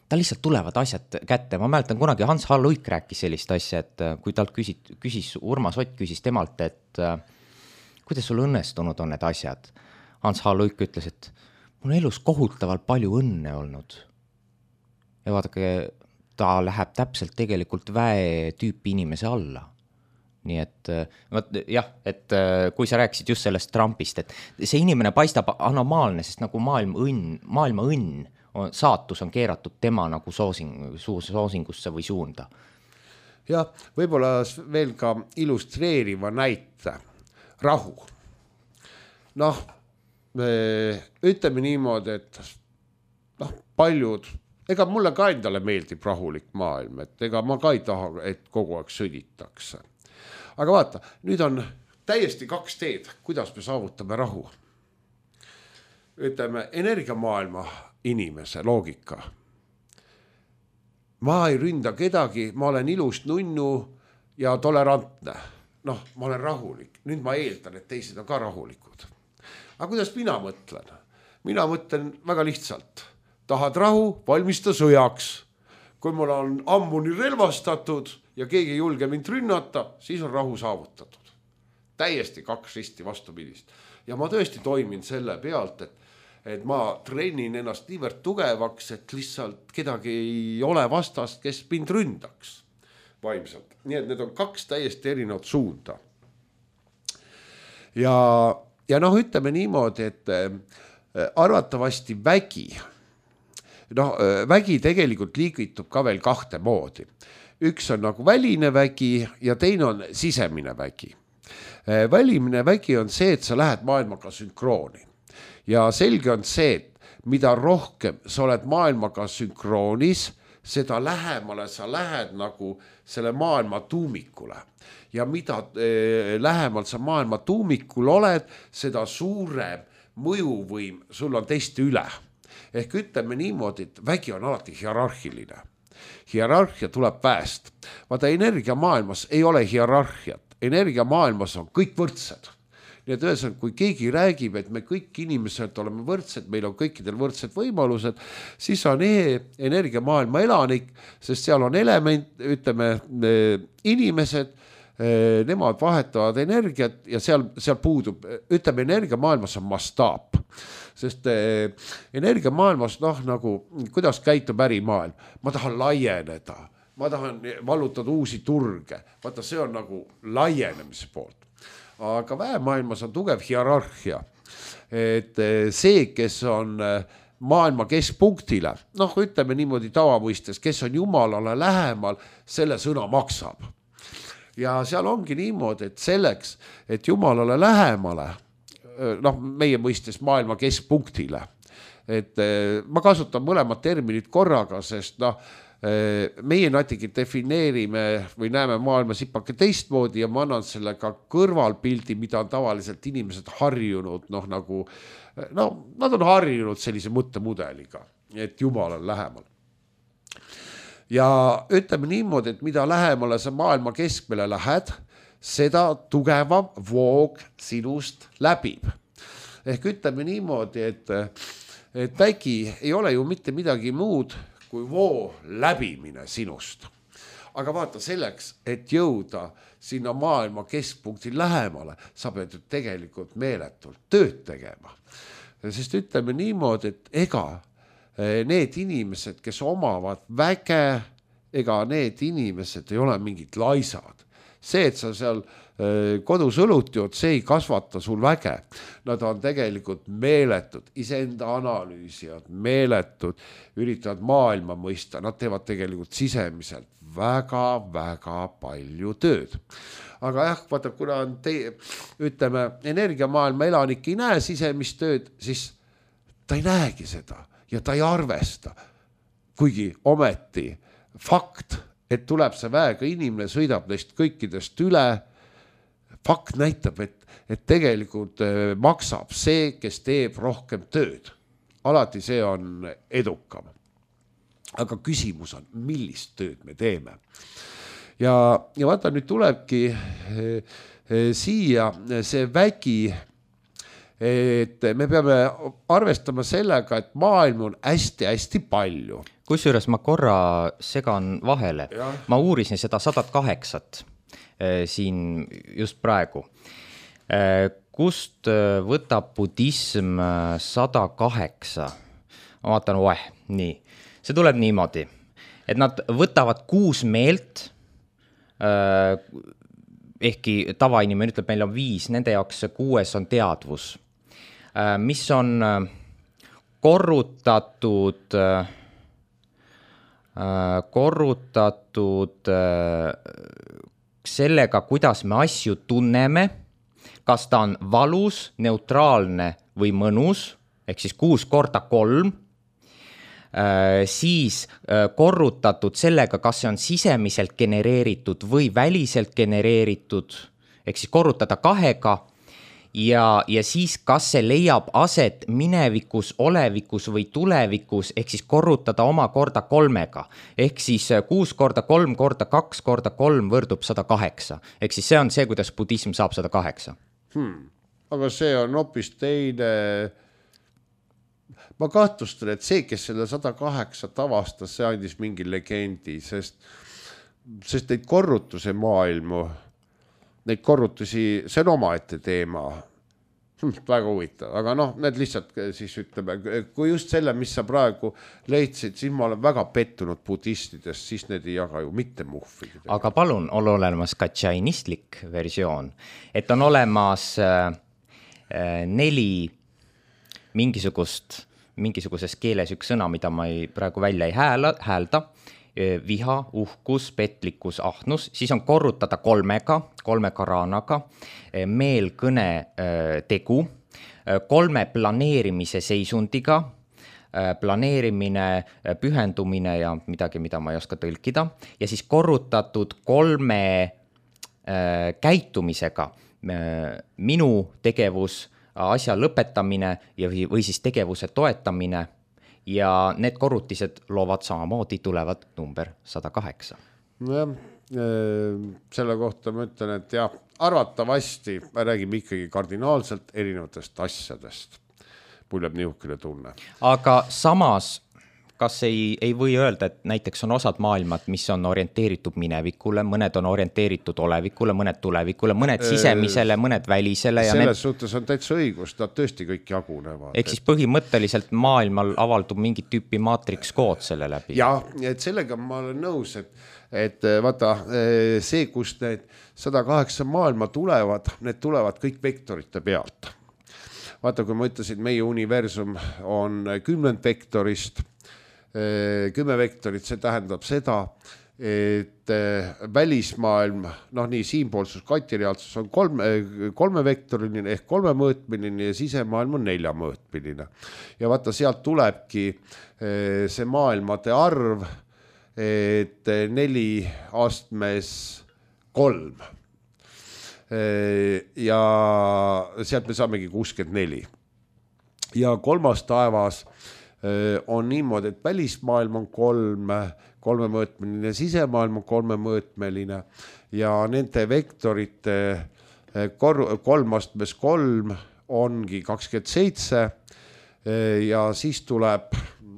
ta lihtsalt tulevad asjad kätte. Ma mäletan kunagi Hans H. Luik rääkis sellist asja, et kui talt küsit, küsis, Urmas Ott küsis temalt, et kuidas sul õnnestunud on need asjad. Hans H. Luik ütles, et mul on elus kohutavalt palju õnne olnud. Ja vaadake, ta läheb täpselt tegelikult väe tüüpi inimese alla. Nii et, võt, jah, et kui sa rääkisid just sellest Trumpist, et see inimene paistab anomaalne, sest nagu maailma õnn, maailma õnn on, saatus on keeratud tema nagu soosing, soosingusse või suunda. Ja võib-olla veel ka illustreeriva näite. Rahu. Noh, ütleme niimoodi, et noh, paljud, ega mulle ka endale meeldib rahulik maailm, et ega ma ka ei taha, et kogu aeg sõditakse. Aga vaata, nüüd on täiesti kaks teed, kuidas me saavutame rahu. Ütleme, energiamaailma inimese loogika. Ma ei ründa kedagi, ma olen ilus nunnu ja tolerantne. Noh, ma olen rahulik. Nüüd ma eeldan, et teised on ka rahulikud. Aga kuidas mina mõtlen? Mina mõtlen väga lihtsalt. Tahad rahu, valmista sõjaks. Kui mul on ammuni relvastatud ja keegi ei julge mind rünnata, siis on rahu saavutatud. Täiesti kaks risti vastupidist. Ja ma tõesti toimin selle pealt, et, et ma trennin ennast niivõrd tugevaks, et lihtsalt kedagi ei ole vastast, kes mind ründaks vaimselt. Nii et need on kaks täiesti erinevat suunda. Ja, ja noh, ütleme niimoodi, et arvatavasti vägi, noh, vägi tegelikult liigitub ka veel kahte moodi. Üks on nagu väline vägi ja teine on sisemine vägi. Välimine vägi on see, et sa lähed maailmaga sünkrooni. Ja selge on see, et mida rohkem sa oled maailmaga sünkroonis, seda lähemale sa lähed nagu selle maailma tuumikule. Ja mida eh, lähemal sa maailma tuumikul oled, seda suurem mõjuvõim sul on teiste üle. Ehk ütleme niimoodi, et vägi on alati hierarhiline. Hierarhia tuleb väest. Vaata, energiamaailmas ei ole hierarhiat. Energiamaailmas on kõik võrdsed. Nii et ühesõnaga, kui keegi räägib, et me kõik inimesed oleme võrdsed, meil on kõikidel võrdsed võimalused, siis on energiamaailma elanik, sest seal on element, ütleme, inimesed, nemad vahetavad energiat ja seal, seal puudub, ütleme, energiamaailmas on mastaap. Sest energiamaailmas, noh, nagu, kuidas käitub ärimaailm? Ma tahan laieneda, ma tahan vallutada uusi turge. Vaata, see on nagu laienemise poolt. Aga väemaailmas on tugev hierarhia. Et see, kes on maailma keskpunktile, noh, ütleme niimoodi tavamõistes, kes on Jumalale lähemal, selle sõna maksab. Ja seal ongi niimoodi, et selleks, et Jumalale lähemale, noh, meie mõistes maailma keskpunktile, et ma kasutan mõlemad terminid korraga, sest noh, meie natigi defineerime või näeme maailma sipake teistmoodi ja ma annan selle ka kõrvalpildi, mida on tavaliselt inimesed harjunud, noh nagu, no nad on harjunud sellise mõttemudeliga, et Jumal on lähemal. Ja ütleme niimoodi, et mida lähemale sa maailma keskmele lähed, seda tugevam voog sinust läbib. Ehk ütleme niimoodi, et, et vägi ei ole ju mitte midagi muud, kui voo läbimine sinust. Aga vaata selleks, et jõuda sinna maailma keskpunkti lähemale, sa pead tegelikult meeletult tööd tegema. Sest ütleme niimoodi, et ega need inimesed, kes omavad väge, ega need inimesed ei ole mingid laisad. See, et sa seal kodus õlut jood, see ei kasvata sul väge. Nad on tegelikult meeletud, iseenda analüüsijad, meeletud, üritavad maailma mõista. Nad teevad tegelikult sisemiselt väga-väga palju tööd. Aga jah, vaata, kuna on te, ütleme, energiamaailma elanik ei näe sisemist tööd, siis ta ei näegi seda ja ta ei arvesta. Kuigi ometi fakt, et tuleb see väega inimene, sõidab neist kõikidest üle. Fakt näitab, et, et tegelikult maksab see, kes teeb rohkem tööd. Alati see on edukam. Aga küsimus on, millist tööd me teeme. Ja, ja vaata, nüüd tulebki e, e, siia see vägi et me peame arvestama sellega, et maailm on hästi-hästi palju. Kusjuures ma korra segan vahele. Ja. Ma uurisin seda sadat kaheksat äh, siin just praegu. Äh, kust äh, võtab budism sada kaheksa? Ma vaatan, oeh, nii. See tuleb niimoodi, et nad võtavad kuus meelt, äh, ehkki tavainimene ütleb, meil on viis, nende jaoks kuues on teadvus, äh, mis on äh, korrutatud, äh, korrutatud äh, sellega, kuidas me asju tunneme, kas ta on valus, neutraalne või mõnus, ehk siis kuus korda kolm, siis korrutatud sellega, kas see on sisemiselt genereeritud või väliselt genereeritud, ehk siis korrutada kahega ja, ja siis kas see leiab aset minevikus, olevikus või tulevikus, ehk siis korrutada oma korda kolmega, ehk siis kuus korda kolm korda kaks korda kolm võrdub sada kaheksa, ehk siis see on see, kuidas budism saab sada kaheksa. Hmm. Aga see on hoopis teine... Ma kahtlustan, et see, kes selle sada kaheksa avastas, see andis mingi legendi, sest, sest neid korrutuse maailmu, neid korrutusi, see on omaette teema. Hm, väga huvitav, aga noh, need lihtsalt siis ütleme, kui just selle, mis sa praegu leidsid, siis ma olen väga pettunud budistidest, siis need ei jaga ju mitte muhvi. Aga palun, on olemas ka tšainistlik versioon, et on olemas äh, neli mingisugust mingisuguses keeles üks sõna, mida ma ei, praegu välja ei hääla, häälda, viha, uhkus, petlikkus, ahnus, siis on korrutada kolmega, kolme karaanaga, meel, kõne, tegu, kolme planeerimise seisundiga, planeerimine, pühendumine ja midagi, mida ma ei oska tõlkida, ja siis korrutatud kolme käitumisega, minu tegevus, asja lõpetamine ja või, või siis tegevuse toetamine ja need korrutised loovad samamoodi tulevad number sada kaheksa. Nojah, selle kohta ma ütlen, et jah, arvatavasti me räägime ikkagi kardinaalselt erinevatest asjadest. Mul jääb niisugune tunne. Aga samas, kas ei, ei või öelda, et näiteks on osad maailmad, mis on orienteeritud minevikule, mõned on orienteeritud olevikule, mõned tulevikule, mõned sisemisele, mõned välisele. Ja selles need... suhtes on täitsa õigus, nad tõesti kõik jagunevad. Ehk siis põhimõtteliselt maailmal avaldub mingit tüüpi maatrikskood selle läbi. Ja, et sellega ma olen nõus, et, et vaata see, kus need sada kaheksa maailma tulevad, need tulevad kõik vektorite pealt. Vaata, kui ma ütlesin, meie universum on kümnend vektorist, kümme vektorit, see tähendab seda, et välismaailm, noh nii siinpoolsus, katireaalsus on kolme, kolmevektoriline ehk kolmemõõtmiline ja sisemaailm on neljamõõtmiline. Ja vaata, sealt tulebki see maailmade arv, et neli astmes kolm. Ja sealt me saamegi kuuskümmend neli. Ja kolmas taevas on niimoodi, et välismaailm on kolm, kolmemõõtmeline, sisemaailm on kolmemõõtmeline ja nende vektorite kor- kolm astmes kolm ongi kakskümmend seitse ja siis tuleb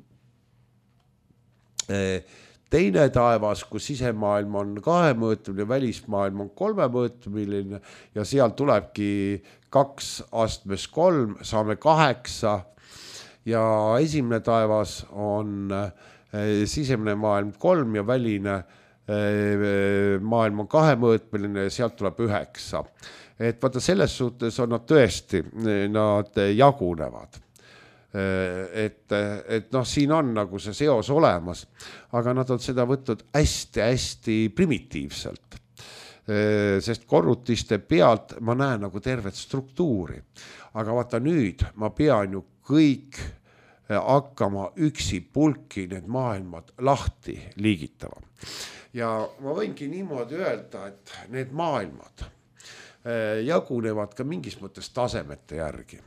teine taevas, kus sisemaailm on kahemõõtmeline, välismaailm on kolmemõõtmeline ja seal tulebki kaks astmes kolm, saame kaheksa. Ja esimene taevas on sisemine maailm kolm ja väline maailm on kahemõõtmeline ja sealt tuleb üheksa. Et vaata, selles suhtes on nad tõesti, nad jagunevad. Et, et noh, siin on nagu see seos olemas, aga nad on seda võtnud hästi-hästi primitiivselt. Sest korrutiste pealt ma näen nagu tervet struktuuri. Aga vaata nüüd, ma pean ju kõik hakkama üksi pulki need maailmad lahti liigitama. Ja ma võingi niimoodi öelda, et need maailmad jagunevad ka mingis mõttes tasemete järgi.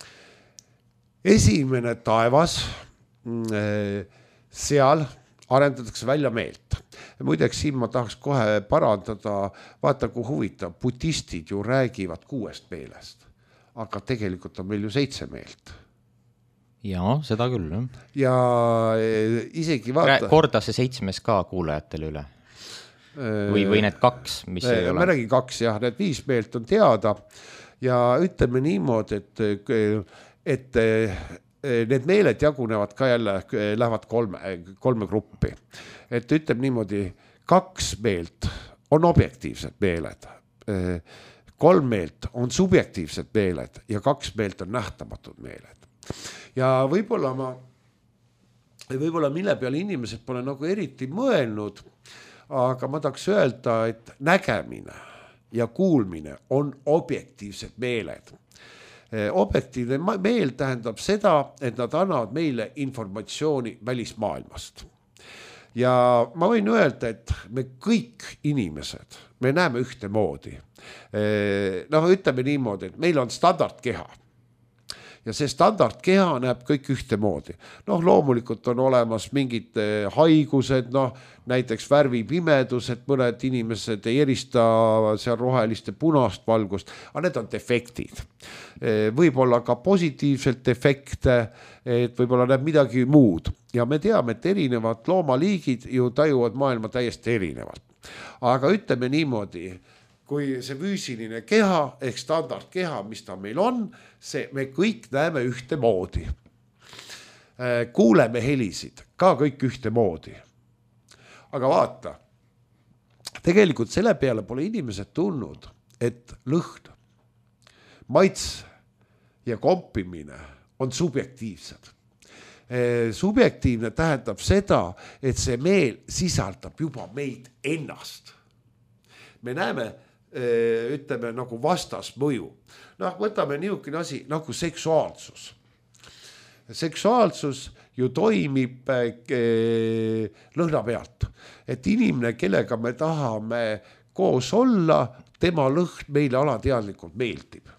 Esimene taevas, seal arendatakse välja meelt. Muideks siin ma tahaks kohe parandada, vaata kui huvitav, budistid ju räägivad kuuest meelest. aga tegelikult on meil ju seitse meelt. Jaa, seda küll. Ja isegi vaata... Korda see seitsmes ka kuulajatele üle. Või, või need kaks, mis ei ole? Ma räägin kaks, jah, need viis meelt on teada ja ütleme niimoodi, et, et need meeled jagunevad ka jälle, lähevad kolme, kolme gruppi. Et ütleme niimoodi, kaks meelt on objektiivsed meeled, kolm meelt on subjektiivsed meeled ja kaks meelt on nähtamatud meeled. Ja võib-olla ma, võib-olla mille peale inimesed pole nagu eriti mõelnud, aga ma tahaks öelda, et nägemine ja kuulmine on objektiivsed meeled. Objektiivne meel tähendab seda, et nad annavad meile informatsiooni välismaailmast. Ja ma võin öelda, et me kõik inimesed, me näeme ühte moodi. Noh, ütleme niimoodi, et meil on standardkeha. Ja see standardkeha näeb kõik ühte moodi. Noh, loomulikult on olemas mingid haigused, noh, näiteks värvipimedus, et mõned inimesed ei erista seal roheliste punast valgust, aga need on defektid. Võib-olla ka positiivselt defekte, et võib-olla näeb midagi muud. Ja me teame, et erinevad loomaliigid ju tajuvad maailma täiesti erinevalt. Aga ütleme niimoodi, kui see füüsiline keha ehk standardkeha, mis ta meil on, see me kõik näeme ühte moodi. Kuuleme helisid, ka kõik ühte moodi. Aga vaata, tegelikult selle peale pole inimesed tulnud, et lõhn, maits ja kompimine on subjektiivsed. Subjektiivne tähendab seda, et see meel sisaldab juba meid ennast. Me näeme ütleme nagu vastasmõju. Noh, võtame niisugune asi nagu seksuaalsus. Seksuaalsus ju toimib lõhna pealt. Et inimene, kellega me tahame koos olla, tema lõhn meile alateadlikult meeldib.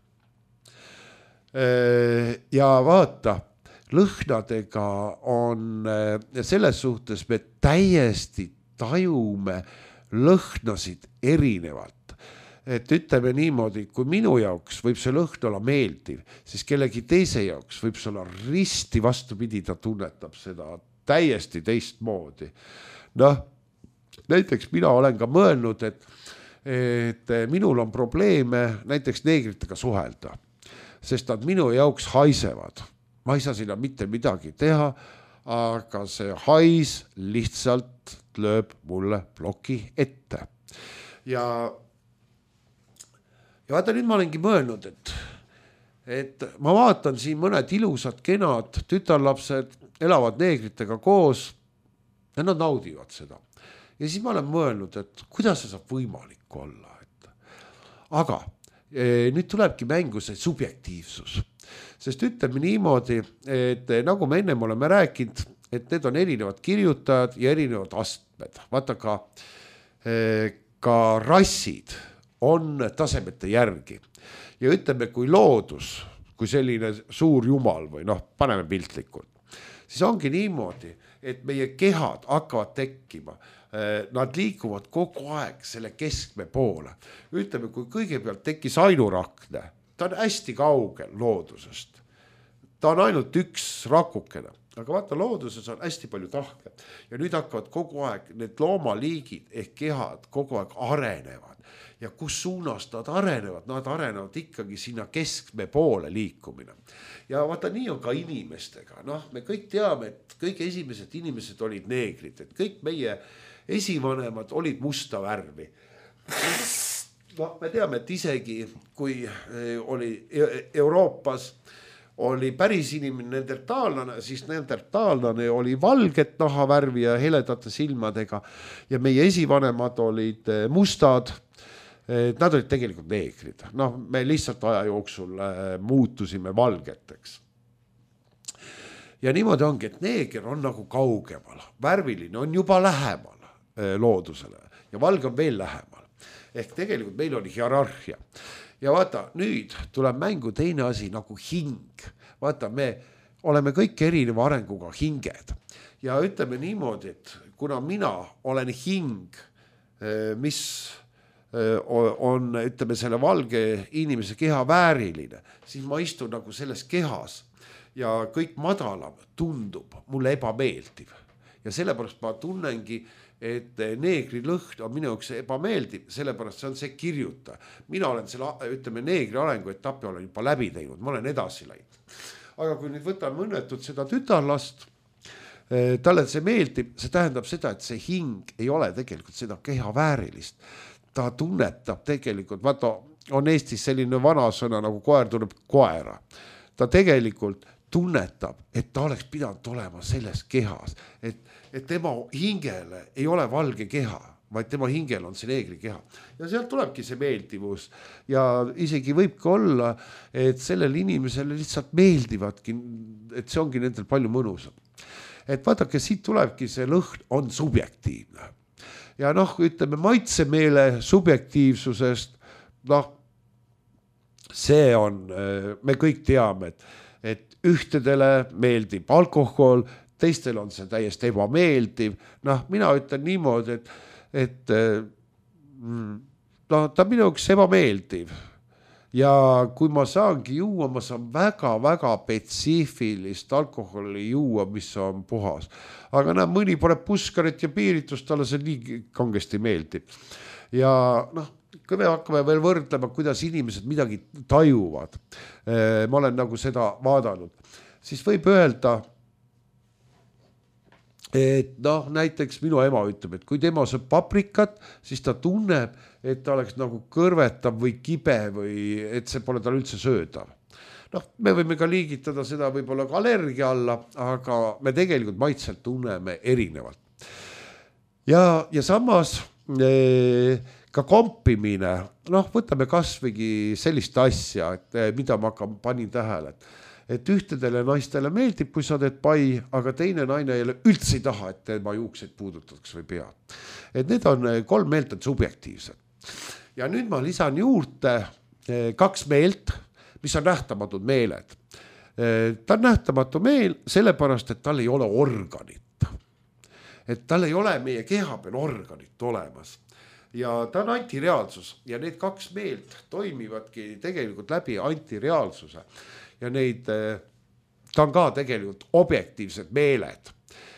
Ja vaata, lõhnadega on selles suhtes me täiesti tajume lõhnasid erinevalt. Et ütleme niimoodi, kui minu jaoks võib see lõhn olla meeldiv, siis kellegi teise jaoks võib see olla risti vastupidi, ta tunnetab seda täiesti teist moodi. Noh, näiteks mina olen ka mõelnud, et, et minul on probleeme näiteks neegritega suhelda, sest nad minu jaoks haisevad. Ma ei saa sinna mitte midagi teha, aga see hais lihtsalt lööb mulle ploki ette. Ja Ja vaata, nüüd ma olengi mõelnud, et, et ma vaatan siin mõned ilusad, kenad tütarlapsed elavad neegritega koos ja nad naudivad seda. Ja siis ma olen mõelnud, et kuidas see saab võimalik olla. Et... Aga e, nüüd tulebki mängu see subjektiivsus. Sest ütleme niimoodi, et nagu me ennem oleme rääkinud, et need on erinevad kirjutajad ja erinevad astmed. Vaata ka, e, ka rassid on tasemete järgi. Ja ütleme, kui loodus, kui selline suur jumal või noh, paneme piltlikult, siis ongi niimoodi, et meie kehad hakkavad tekkima. Nad liikuvad kogu aeg selle keskme poole. Ütleme, kui kõigepealt tekkis ainurakne, ta on hästi kaugel loodusest. Ta on ainult üks rakukene. Aga vaata, looduses on hästi palju tahke. Ja nüüd hakkavad kogu aeg need loomaliigid ehk kehad kogu aeg arenevad. Ja kus suunas nad arenevad? Nad arenevad ikkagi sinna keskme poole liikumine. Ja vaata, nii on ka inimestega. Noh, me kõik teame, et kõik esimesed inimesed olid neegrid. Et kõik meie esivanemad olid musta värvi. No, me teame, et isegi kui oli Euroopas oli päris inimene neandertaallane, siis neandertaallane oli valget nahavärvi ja heledate silmadega ja meie esivanemad olid mustad. Nad olid tegelikult neegrid. Noh, me lihtsalt aja jooksul muutusime valgeteks. Ja niimoodi ongi, et neeger on nagu kaugemal. Värviline on juba lähemal loodusele ja valge on veel lähemal. Ehk tegelikult meil oli hierarhia. Ja vaata, nüüd tuleb mängu teine asi nagu hing. Vaata, me oleme kõik erineva arenguga hinged. Ja ütleme niimoodi, et kuna mina olen hing, mis on, ütleme, selle valge inimese keha vääriline, siis ma istun nagu selles kehas ja kõik madalam tundub mulle ebameeldiv. Ja sellepärast ma tunnengi, et neegri lõhn on minu jaoks ebameeldiv, sellepärast see on see kirjuta. Mina olen selle, ütleme, neegri arengu etapi olen juba läbi teinud, ma olen edasi läinud. Aga kui nüüd võtame õnnetult seda tütarlast, talle see meeldib, see tähendab seda, et see hing ei ole tegelikult seda keha väärilist. Ta tunnetab tegelikult, vaata, on Eestis selline vana sõna nagu koer tunneb koera. Ta tegelikult tunnetab, et ta oleks pidanud olema selles kehas, et, et tema hingele ei ole valge keha, vaid tema hingel on see neegri keha. Ja sealt tulebki see meeldivus ja isegi võibki olla, et sellel inimesele lihtsalt meeldivadki, et see ongi nendel palju mõnusam. Et vaadake, siit tulebki see lõhn on subjektiivne. Ja noh, ütleme maitsemeele subjektiivsusest, noh, see on, me kõik teame, et, et ühtedele meeldib alkohol, teistel on see täiesti ebameeldiv. Noh, mina ütlen niimoodi, et, et no, ta minu jaoks ebameeldiv. Ja kui ma saangi juua, ma saan väga-väga spetsiifilist alkoholi juua, mis on puhas. Aga näe, mõni paneb puskarit ja piiritust, talle see nii kangesti meeldib. Ja noh, kui me hakkame veel võrdlema, kuidas inimesed midagi tajuvad, ma olen nagu seda vaadanud, siis võib öelda, et noh, näiteks minu ema ütleb, et kui tema sööb paprikat, siis ta tunneb, et ta oleks nagu kõrvetav või kibe või et see pole tal üldse söödav. Noh, me võime ka liigitada seda võib-olla ka allergia alla, aga me tegelikult maitselt tunneme erinevalt. Ja, ja samas eh, ka kompimine, noh, võtame kasvõigi sellist asja, et mida ma panin tähele, et et ühtedele naistele meeldib, kui sa teed pai, aga teine naine jälle üldse ei taha, et tema juukseid puudutaks või pead. Et need on kolm meelt on subjektiivsed. Ja nüüd ma lisan juurde kaks meelt, mis on nähtamatud meeled. Ta on nähtamatu meel sellepärast, et tal ei ole organit. Et tal ei ole meie keha peal organit olemas. Ja ta on antireaalsus ja need kaks meelt toimivadki tegelikult läbi antireaalsuse. Ja neid, ta on ka tegelikult objektiivsed meeled.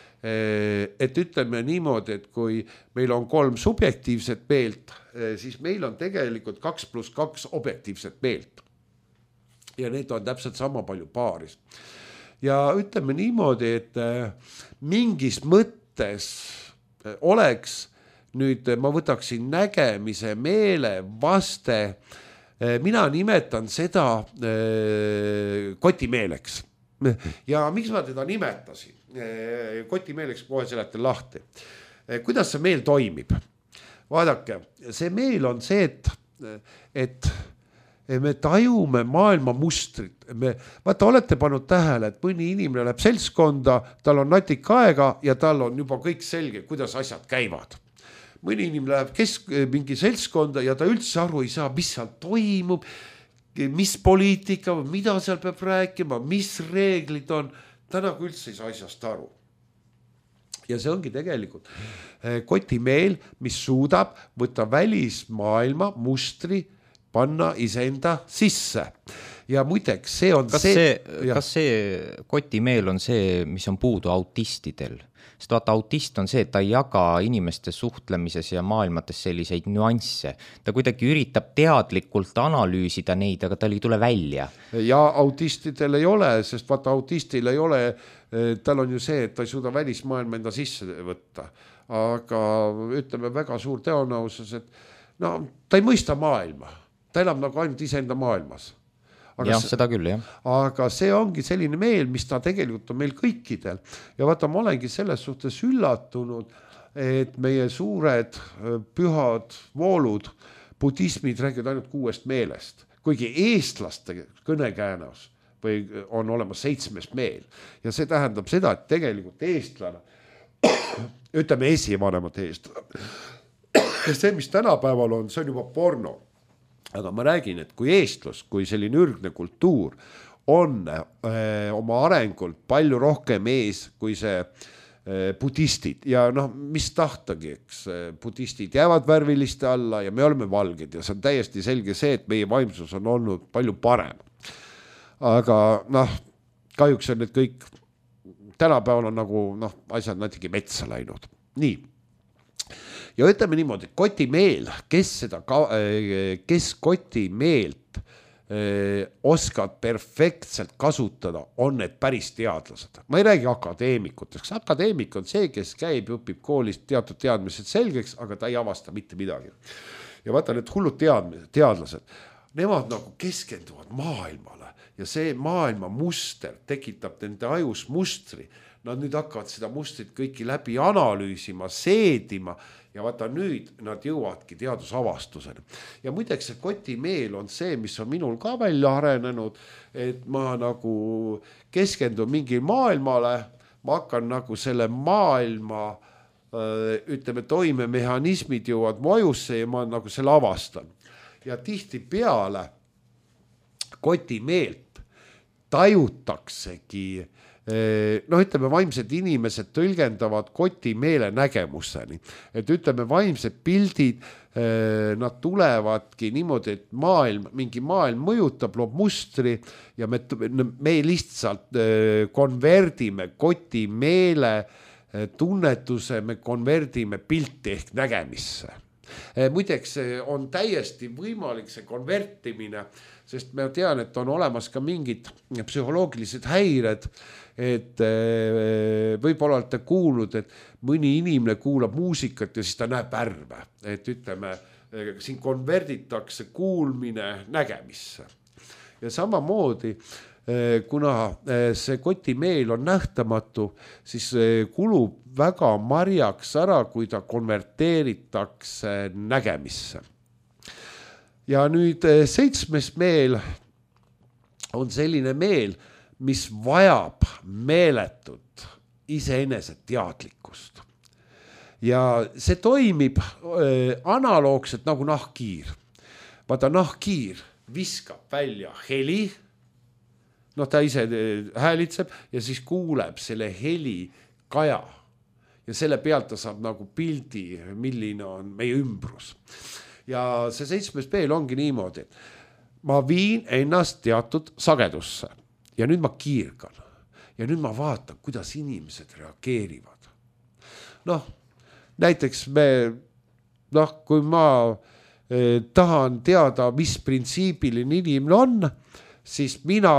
Et ütleme niimoodi, et kui meil on kolm subjektiivset meelt, siis meil on tegelikult kaks pluss kaks objektiivset meelt. Ja need on täpselt sama palju paaris. Ja ütleme niimoodi, et mingis mõttes oleks nüüd, ma võtaksin nägemise meele vaste. Mina nimetan seda kotimeeleks. Ja miks ma teda nimetasin? Kotimeeleks kohe seletan lahti. Kuidas see meel toimib? Vaadake, see meel on see, et, et me tajume maailma mustrit. Me, vaata, olete pannud tähele, et mõni inimene läheb seltskonda, tal on natik aega ja tal on juba kõik selge, kuidas asjad käivad. Mõni inimene läheb kesk, mingi seltskonda ja ta üldse aru ei saa, mis seal toimub, mis poliitika, mida seal peab rääkima, mis reeglid on. Ta nagu üldse ei saa asjast aru. Ja see ongi tegelikult kotimeel, mis suudab võtta välismaailma mustri, panna iseenda sisse. Ja muideks, see on kas see... see kas see kotimeel on see, mis on puudu autistidel? Sest vaata, autist on see, et ta ei jaga inimeste suhtlemises ja maailmates selliseid nüansse. Ta kuidagi üritab teadlikult analüüsida neid, aga tal ei tule välja. Ja autistidel ei ole, sest vaata, autistil ei ole, tal on ju see, et ta ei suuda välismaailma enda sisse võtta. Aga ütleme väga suur tõenäosus, et no, ta ei mõista maailma. Ta elab nagu ainult iseenda maailmas. Aga jah, seda küll, jah. Aga see ongi selline meel, mis ta tegelikult on meil kõikidel. Ja vaata, ma olengi selles suhtes üllatunud, et meie suured pühad voolud, budismid räägivad ainult kuuest meelest. Kuigi eestlaste kõnekäänas või on olemas seitsmes meel. Ja see tähendab seda, et tegelikult eestlane, ütleme esivanemat eestlane. See, mis tänapäeval on, see on juba porno. Aga ma räägin, et kui eestlus, kui selline ürgne kultuur on öö, oma arengult palju rohkem ees, kui see budistid ja noh, mis tahtagi, eks budistid jäävad värviliste alla ja me oleme valged ja see on täiesti selge see, et meie vaimsus on olnud palju parem. Aga noh, kahjuks on need kõik, tänapäeval on nagu noh, asjad natuke metsa läinud. Nii. Ja ütleme niimoodi, kotimeel, kes seda, kes kotimeelt oskad perfektselt kasutada, on need päris teadlased. Ma ei räägi akadeemikuteks. Akadeemik on see, kes käib ja õpib koolist teatud teadmised selgeks, aga ta ei avasta mitte midagi. Ja vaata, need hullud teadlased, nemad nagu keskenduvad maailmale ja see maailma muster tekitab nende ajus mustri. Nad nüüd hakkavad seda mustrit kõiki läbi analüüsima, seedima ja vaata nüüd nad jõuadki teadusavastuseni. Ja muideks see kotimeel on see, mis on minul ka välja arenenud, et ma nagu keskendun mingi maailmale, ma hakkan nagu selle maailma, ütleme, toimemehhanismid jõuavad mu ajusse ja ma nagu selle avastan. Ja tihti peale kotimeelt tajutaksegi, noh, ütleme, vaimsed inimesed tõlgendavad kotimeele nägemuseni. Et ütleme, vaimsed pildid, nad tulevadki niimoodi, et maailm, mingi maailm mõjutab, loob mustri ja me, me lihtsalt konverdime kotimeele tunnetuse, me konverdime pilti ehk nägemisse. Muideks on täiesti võimalik see konvertimine, sest ma tean, et on olemas ka mingid psühholoogilised häired, et võib-olla olete kuulnud, et mõni inimene kuulab muusikat ja siis ta näeb värve. Et ütleme, siin konverditakse kuulmine nägemisse. Ja samamoodi, kuna see kotimeel on nähtamatu, siis kulub väga marjaks ära, kui ta konverteeritakse nägemisse. Ja nüüd seitsmes meel on selline meel, mis vajab meeletut iseenese teadlikkust. Ja see toimib analoogselt nagu nahkhiir. Vaata, nahkhiir viskab välja heli, noh, ta ise häälitseb ja siis kuuleb selle heli kaja. Ja selle pealt ta saab nagu pildi, milline on meie ümbrus. Ja see seitsmes meel ongi niimoodi, et ma viin ennast teatud sagedusse ja nüüd ma kiirgan ja nüüd ma vaatan, kuidas inimesed reageerivad. Noh, näiteks me, noh, kui ma eh, tahan teada, mis printsiibiline inimene on, siis mina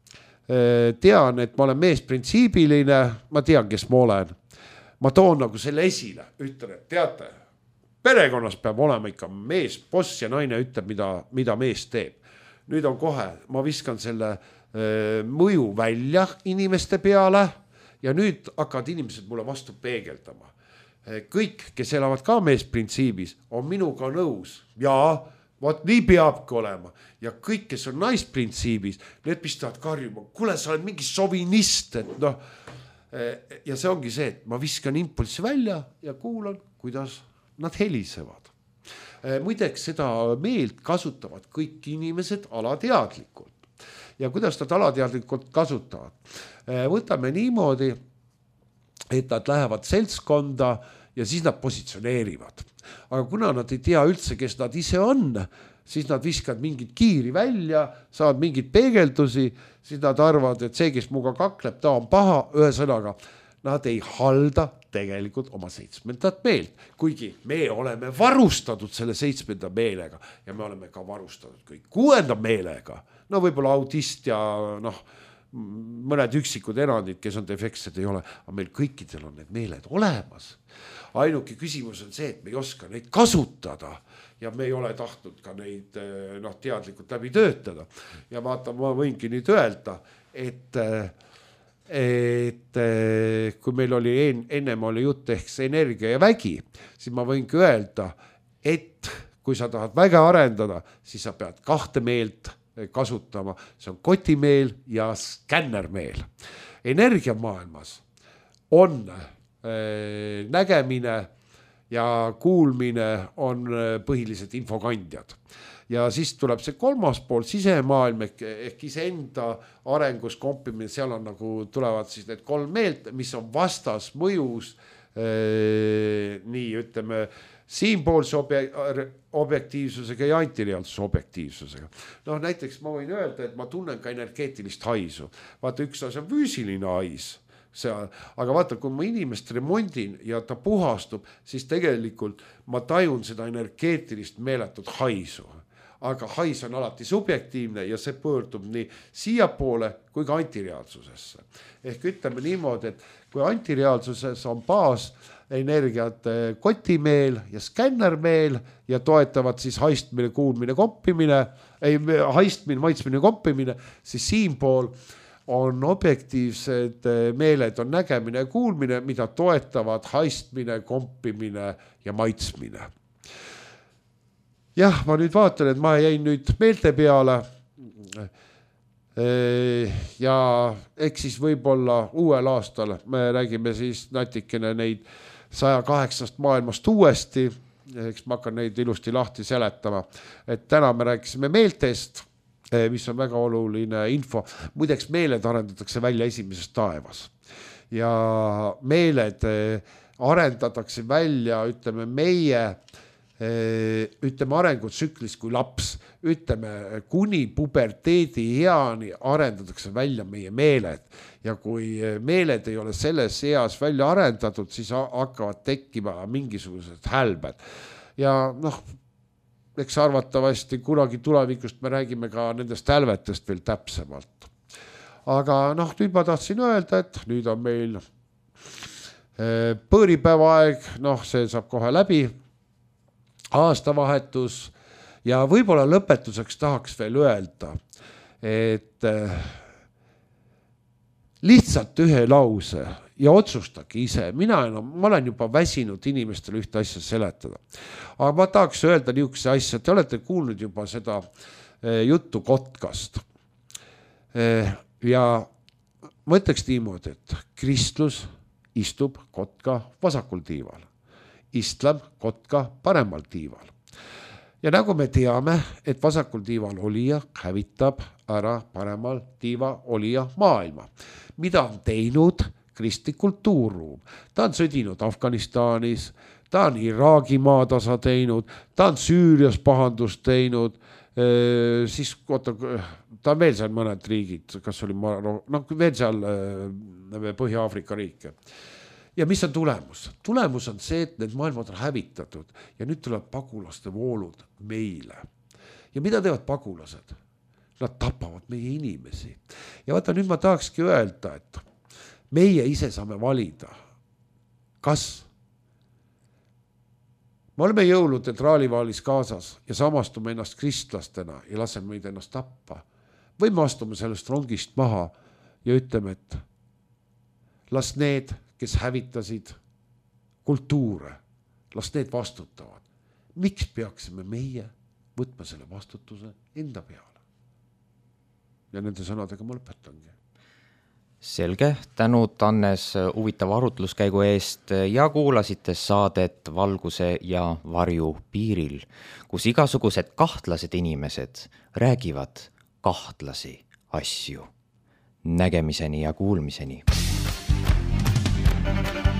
eh, tean, et ma olen meesprintsiibiline, ma tean, kes ma olen. Ma toon nagu selle esile, ütlen, et teate, perekonnas peab olema ikka mees, boss ja naine ütleb, mida, mida mees teeb. Nüüd on kohe, ma viskan selle öö, mõju välja inimeste peale ja nüüd hakkavad inimesed mulle vastu peegeldama. Kõik, kes elavad ka meesprintsiibis, on minuga nõus. Jaa, vaat nii peabki olema. Ja kõik, kes on naisprintsiibis, need pistavad karjuma. Kuule, sa oled mingi sovinist. Et noh, ja see ongi see, et ma viskan impulssi välja ja kuulan, kuidas nad helisevad. Muideks seda meelt kasutavad kõik inimesed alateadlikult. Ja kuidas nad alateadlikult kasutavad? Võtame niimoodi, et nad lähevad seltskonda ja siis nad positsioneerivad. Aga kuna nad ei tea üldse, kes nad ise on, siis nad viskavad mingit kiiri välja, saavad mingit peegeldusi, siis nad arvavad, et see, kes muga kakleb, ta on paha, ühe sõnaga. Nad ei halda tegelikult oma seitsmendat meelt, kuigi me oleme varustatud selle seitsmenda meelega ja me oleme ka varustatud kõik kuuenda meelega. No võib-olla autist ja noh, mõned üksikud erandid, kes on defektsed, ei ole, aga meil kõikidel on need meeled olemas. Ainuke küsimus on see, et me ei oska neid kasutada ja me ei ole tahtnud ka neid noh, teadlikult läbi töötada. Ja vaata, ma võingi nüüd öelda, et et kui meil oli ennem oli jutt ehk energia ja vägi, siis ma võingi öelda, et kui sa tahad väge arendada, siis sa pead kahte meelt kasutama. See on kotimeel ja skännermeel. Energiamaailmas on nägemine ja kuulmine on põhilised infokandjad. ja siis tuleb see kolmas pool, sisemaailm ehk, ehk iseenda arengus kompimine, seal on nagu tulevad siis need kolm meelt, mis on vastas mõjus eh, nii ütleme siinpoolse objektiivsusega ja antireaalsuse objektiivsusega. Noh, näiteks ma võin öelda, et ma tunnen ka energeetilist haisu. Vaata, üks asi on füüsiline hais, seal, aga vaata, kui ma inimest remondin ja ta puhastub, siis tegelikult ma tajun seda energeetilist meeletut haisu. Aga hais on alati subjektiivne ja see pöördub nii siia poole kui ka antireaalsusesse. Ehk ütleme niimoodi, et kui antireaalsuses on baas energiat kotimeel ja skännermeel ja toetavad siis haistmine, kuulmine, kompimine, ei, haistmine, maitsmine, kompimine, siis siinpool on objektiivsed meeled, on nägemine ja kuulmine, mida toetavad haistmine, kompimine ja maitsmine. Jah, ma nüüd vaatan, et ma jäin nüüd meelte peale ja eks siis võib-olla uuel aastal me räägime siis natikene neid saja kaheksast maailmast uuesti, eks ma hakkan neid ilusti lahti seletama, et täna me rääkisime meeltest, mis on väga oluline info. Muideks meeled arendatakse välja esimeses taevas ja meeled arendatakse välja, ütleme meie ütleme arengutsüklis kui laps, ütleme kuni puberteedi heani arendatakse välja meie meeled ja kui meeled ei ole selles eas välja arendatud, siis hakkavad tekkima mingisugused hälbed ja noh, eks arvatavasti kunagi tulevikust me räägime ka nendest hälvetest veel täpsemalt. Aga noh, nüüd ma tahtsin öelda, et nüüd on meil põõripäeva aeg, noh see saab kohe läbi, aastavahetus ja võib-olla lõpetuseks tahaks veel öelda, et lihtsalt ühe lause ja otsustage ise, mina enam, ma olen juba väsinud inimestele ühte asja seletada, aga ma tahaks öelda niisuguse asja, te olete kuulnud juba seda juttu kotkast ja ma ütleks niimoodi, et kristlus istub kotka vasakul tiival, islam kotka paremal tiival. Ja nagu me teame, et vasakul tiival olija hävitab ära paremal tiiva olija maailma. Mida on teinud kristlik kultuurruum? Ta on sõdinud Afganistanis, ta on Iraagi maatasa teinud, ta on Süürias pahandust teinud, siis oota, ta on veel seal mõned riigid, kas oli Maro, no veel seal Põhja-Aafrika riike. Ja mis on tulemus? Tulemus on see, et need maailmad on hävitatud ja nüüd tuleb pagulaste voolud meile. Ja mida teevad pagulased? Nad tapavad meie inimesi. Ja vaata, nüüd ma tahakski öelda, et meie ise saame valida. Kas me oleme jõulude traalivaalis kaasas ja samastume ennast kristlastena ja laseme meid ennast tappa. Või me astume sellest rongist maha ja ütleme, et las need, kes hävitasid kultuure, las need vastutavad. Miks peaksime meie võtma selle vastutuse enda peale? Ja nende sõnadega ma lõpetangi. Selge, tänud Annes huvitava arutluskäigu eest ja kuulasite saadet Valguse ja varju piiril, kus igasugused kahtlased inimesed räägivad kahtlasi asju. Nägemiseni ja kuulmiseni. Thank you.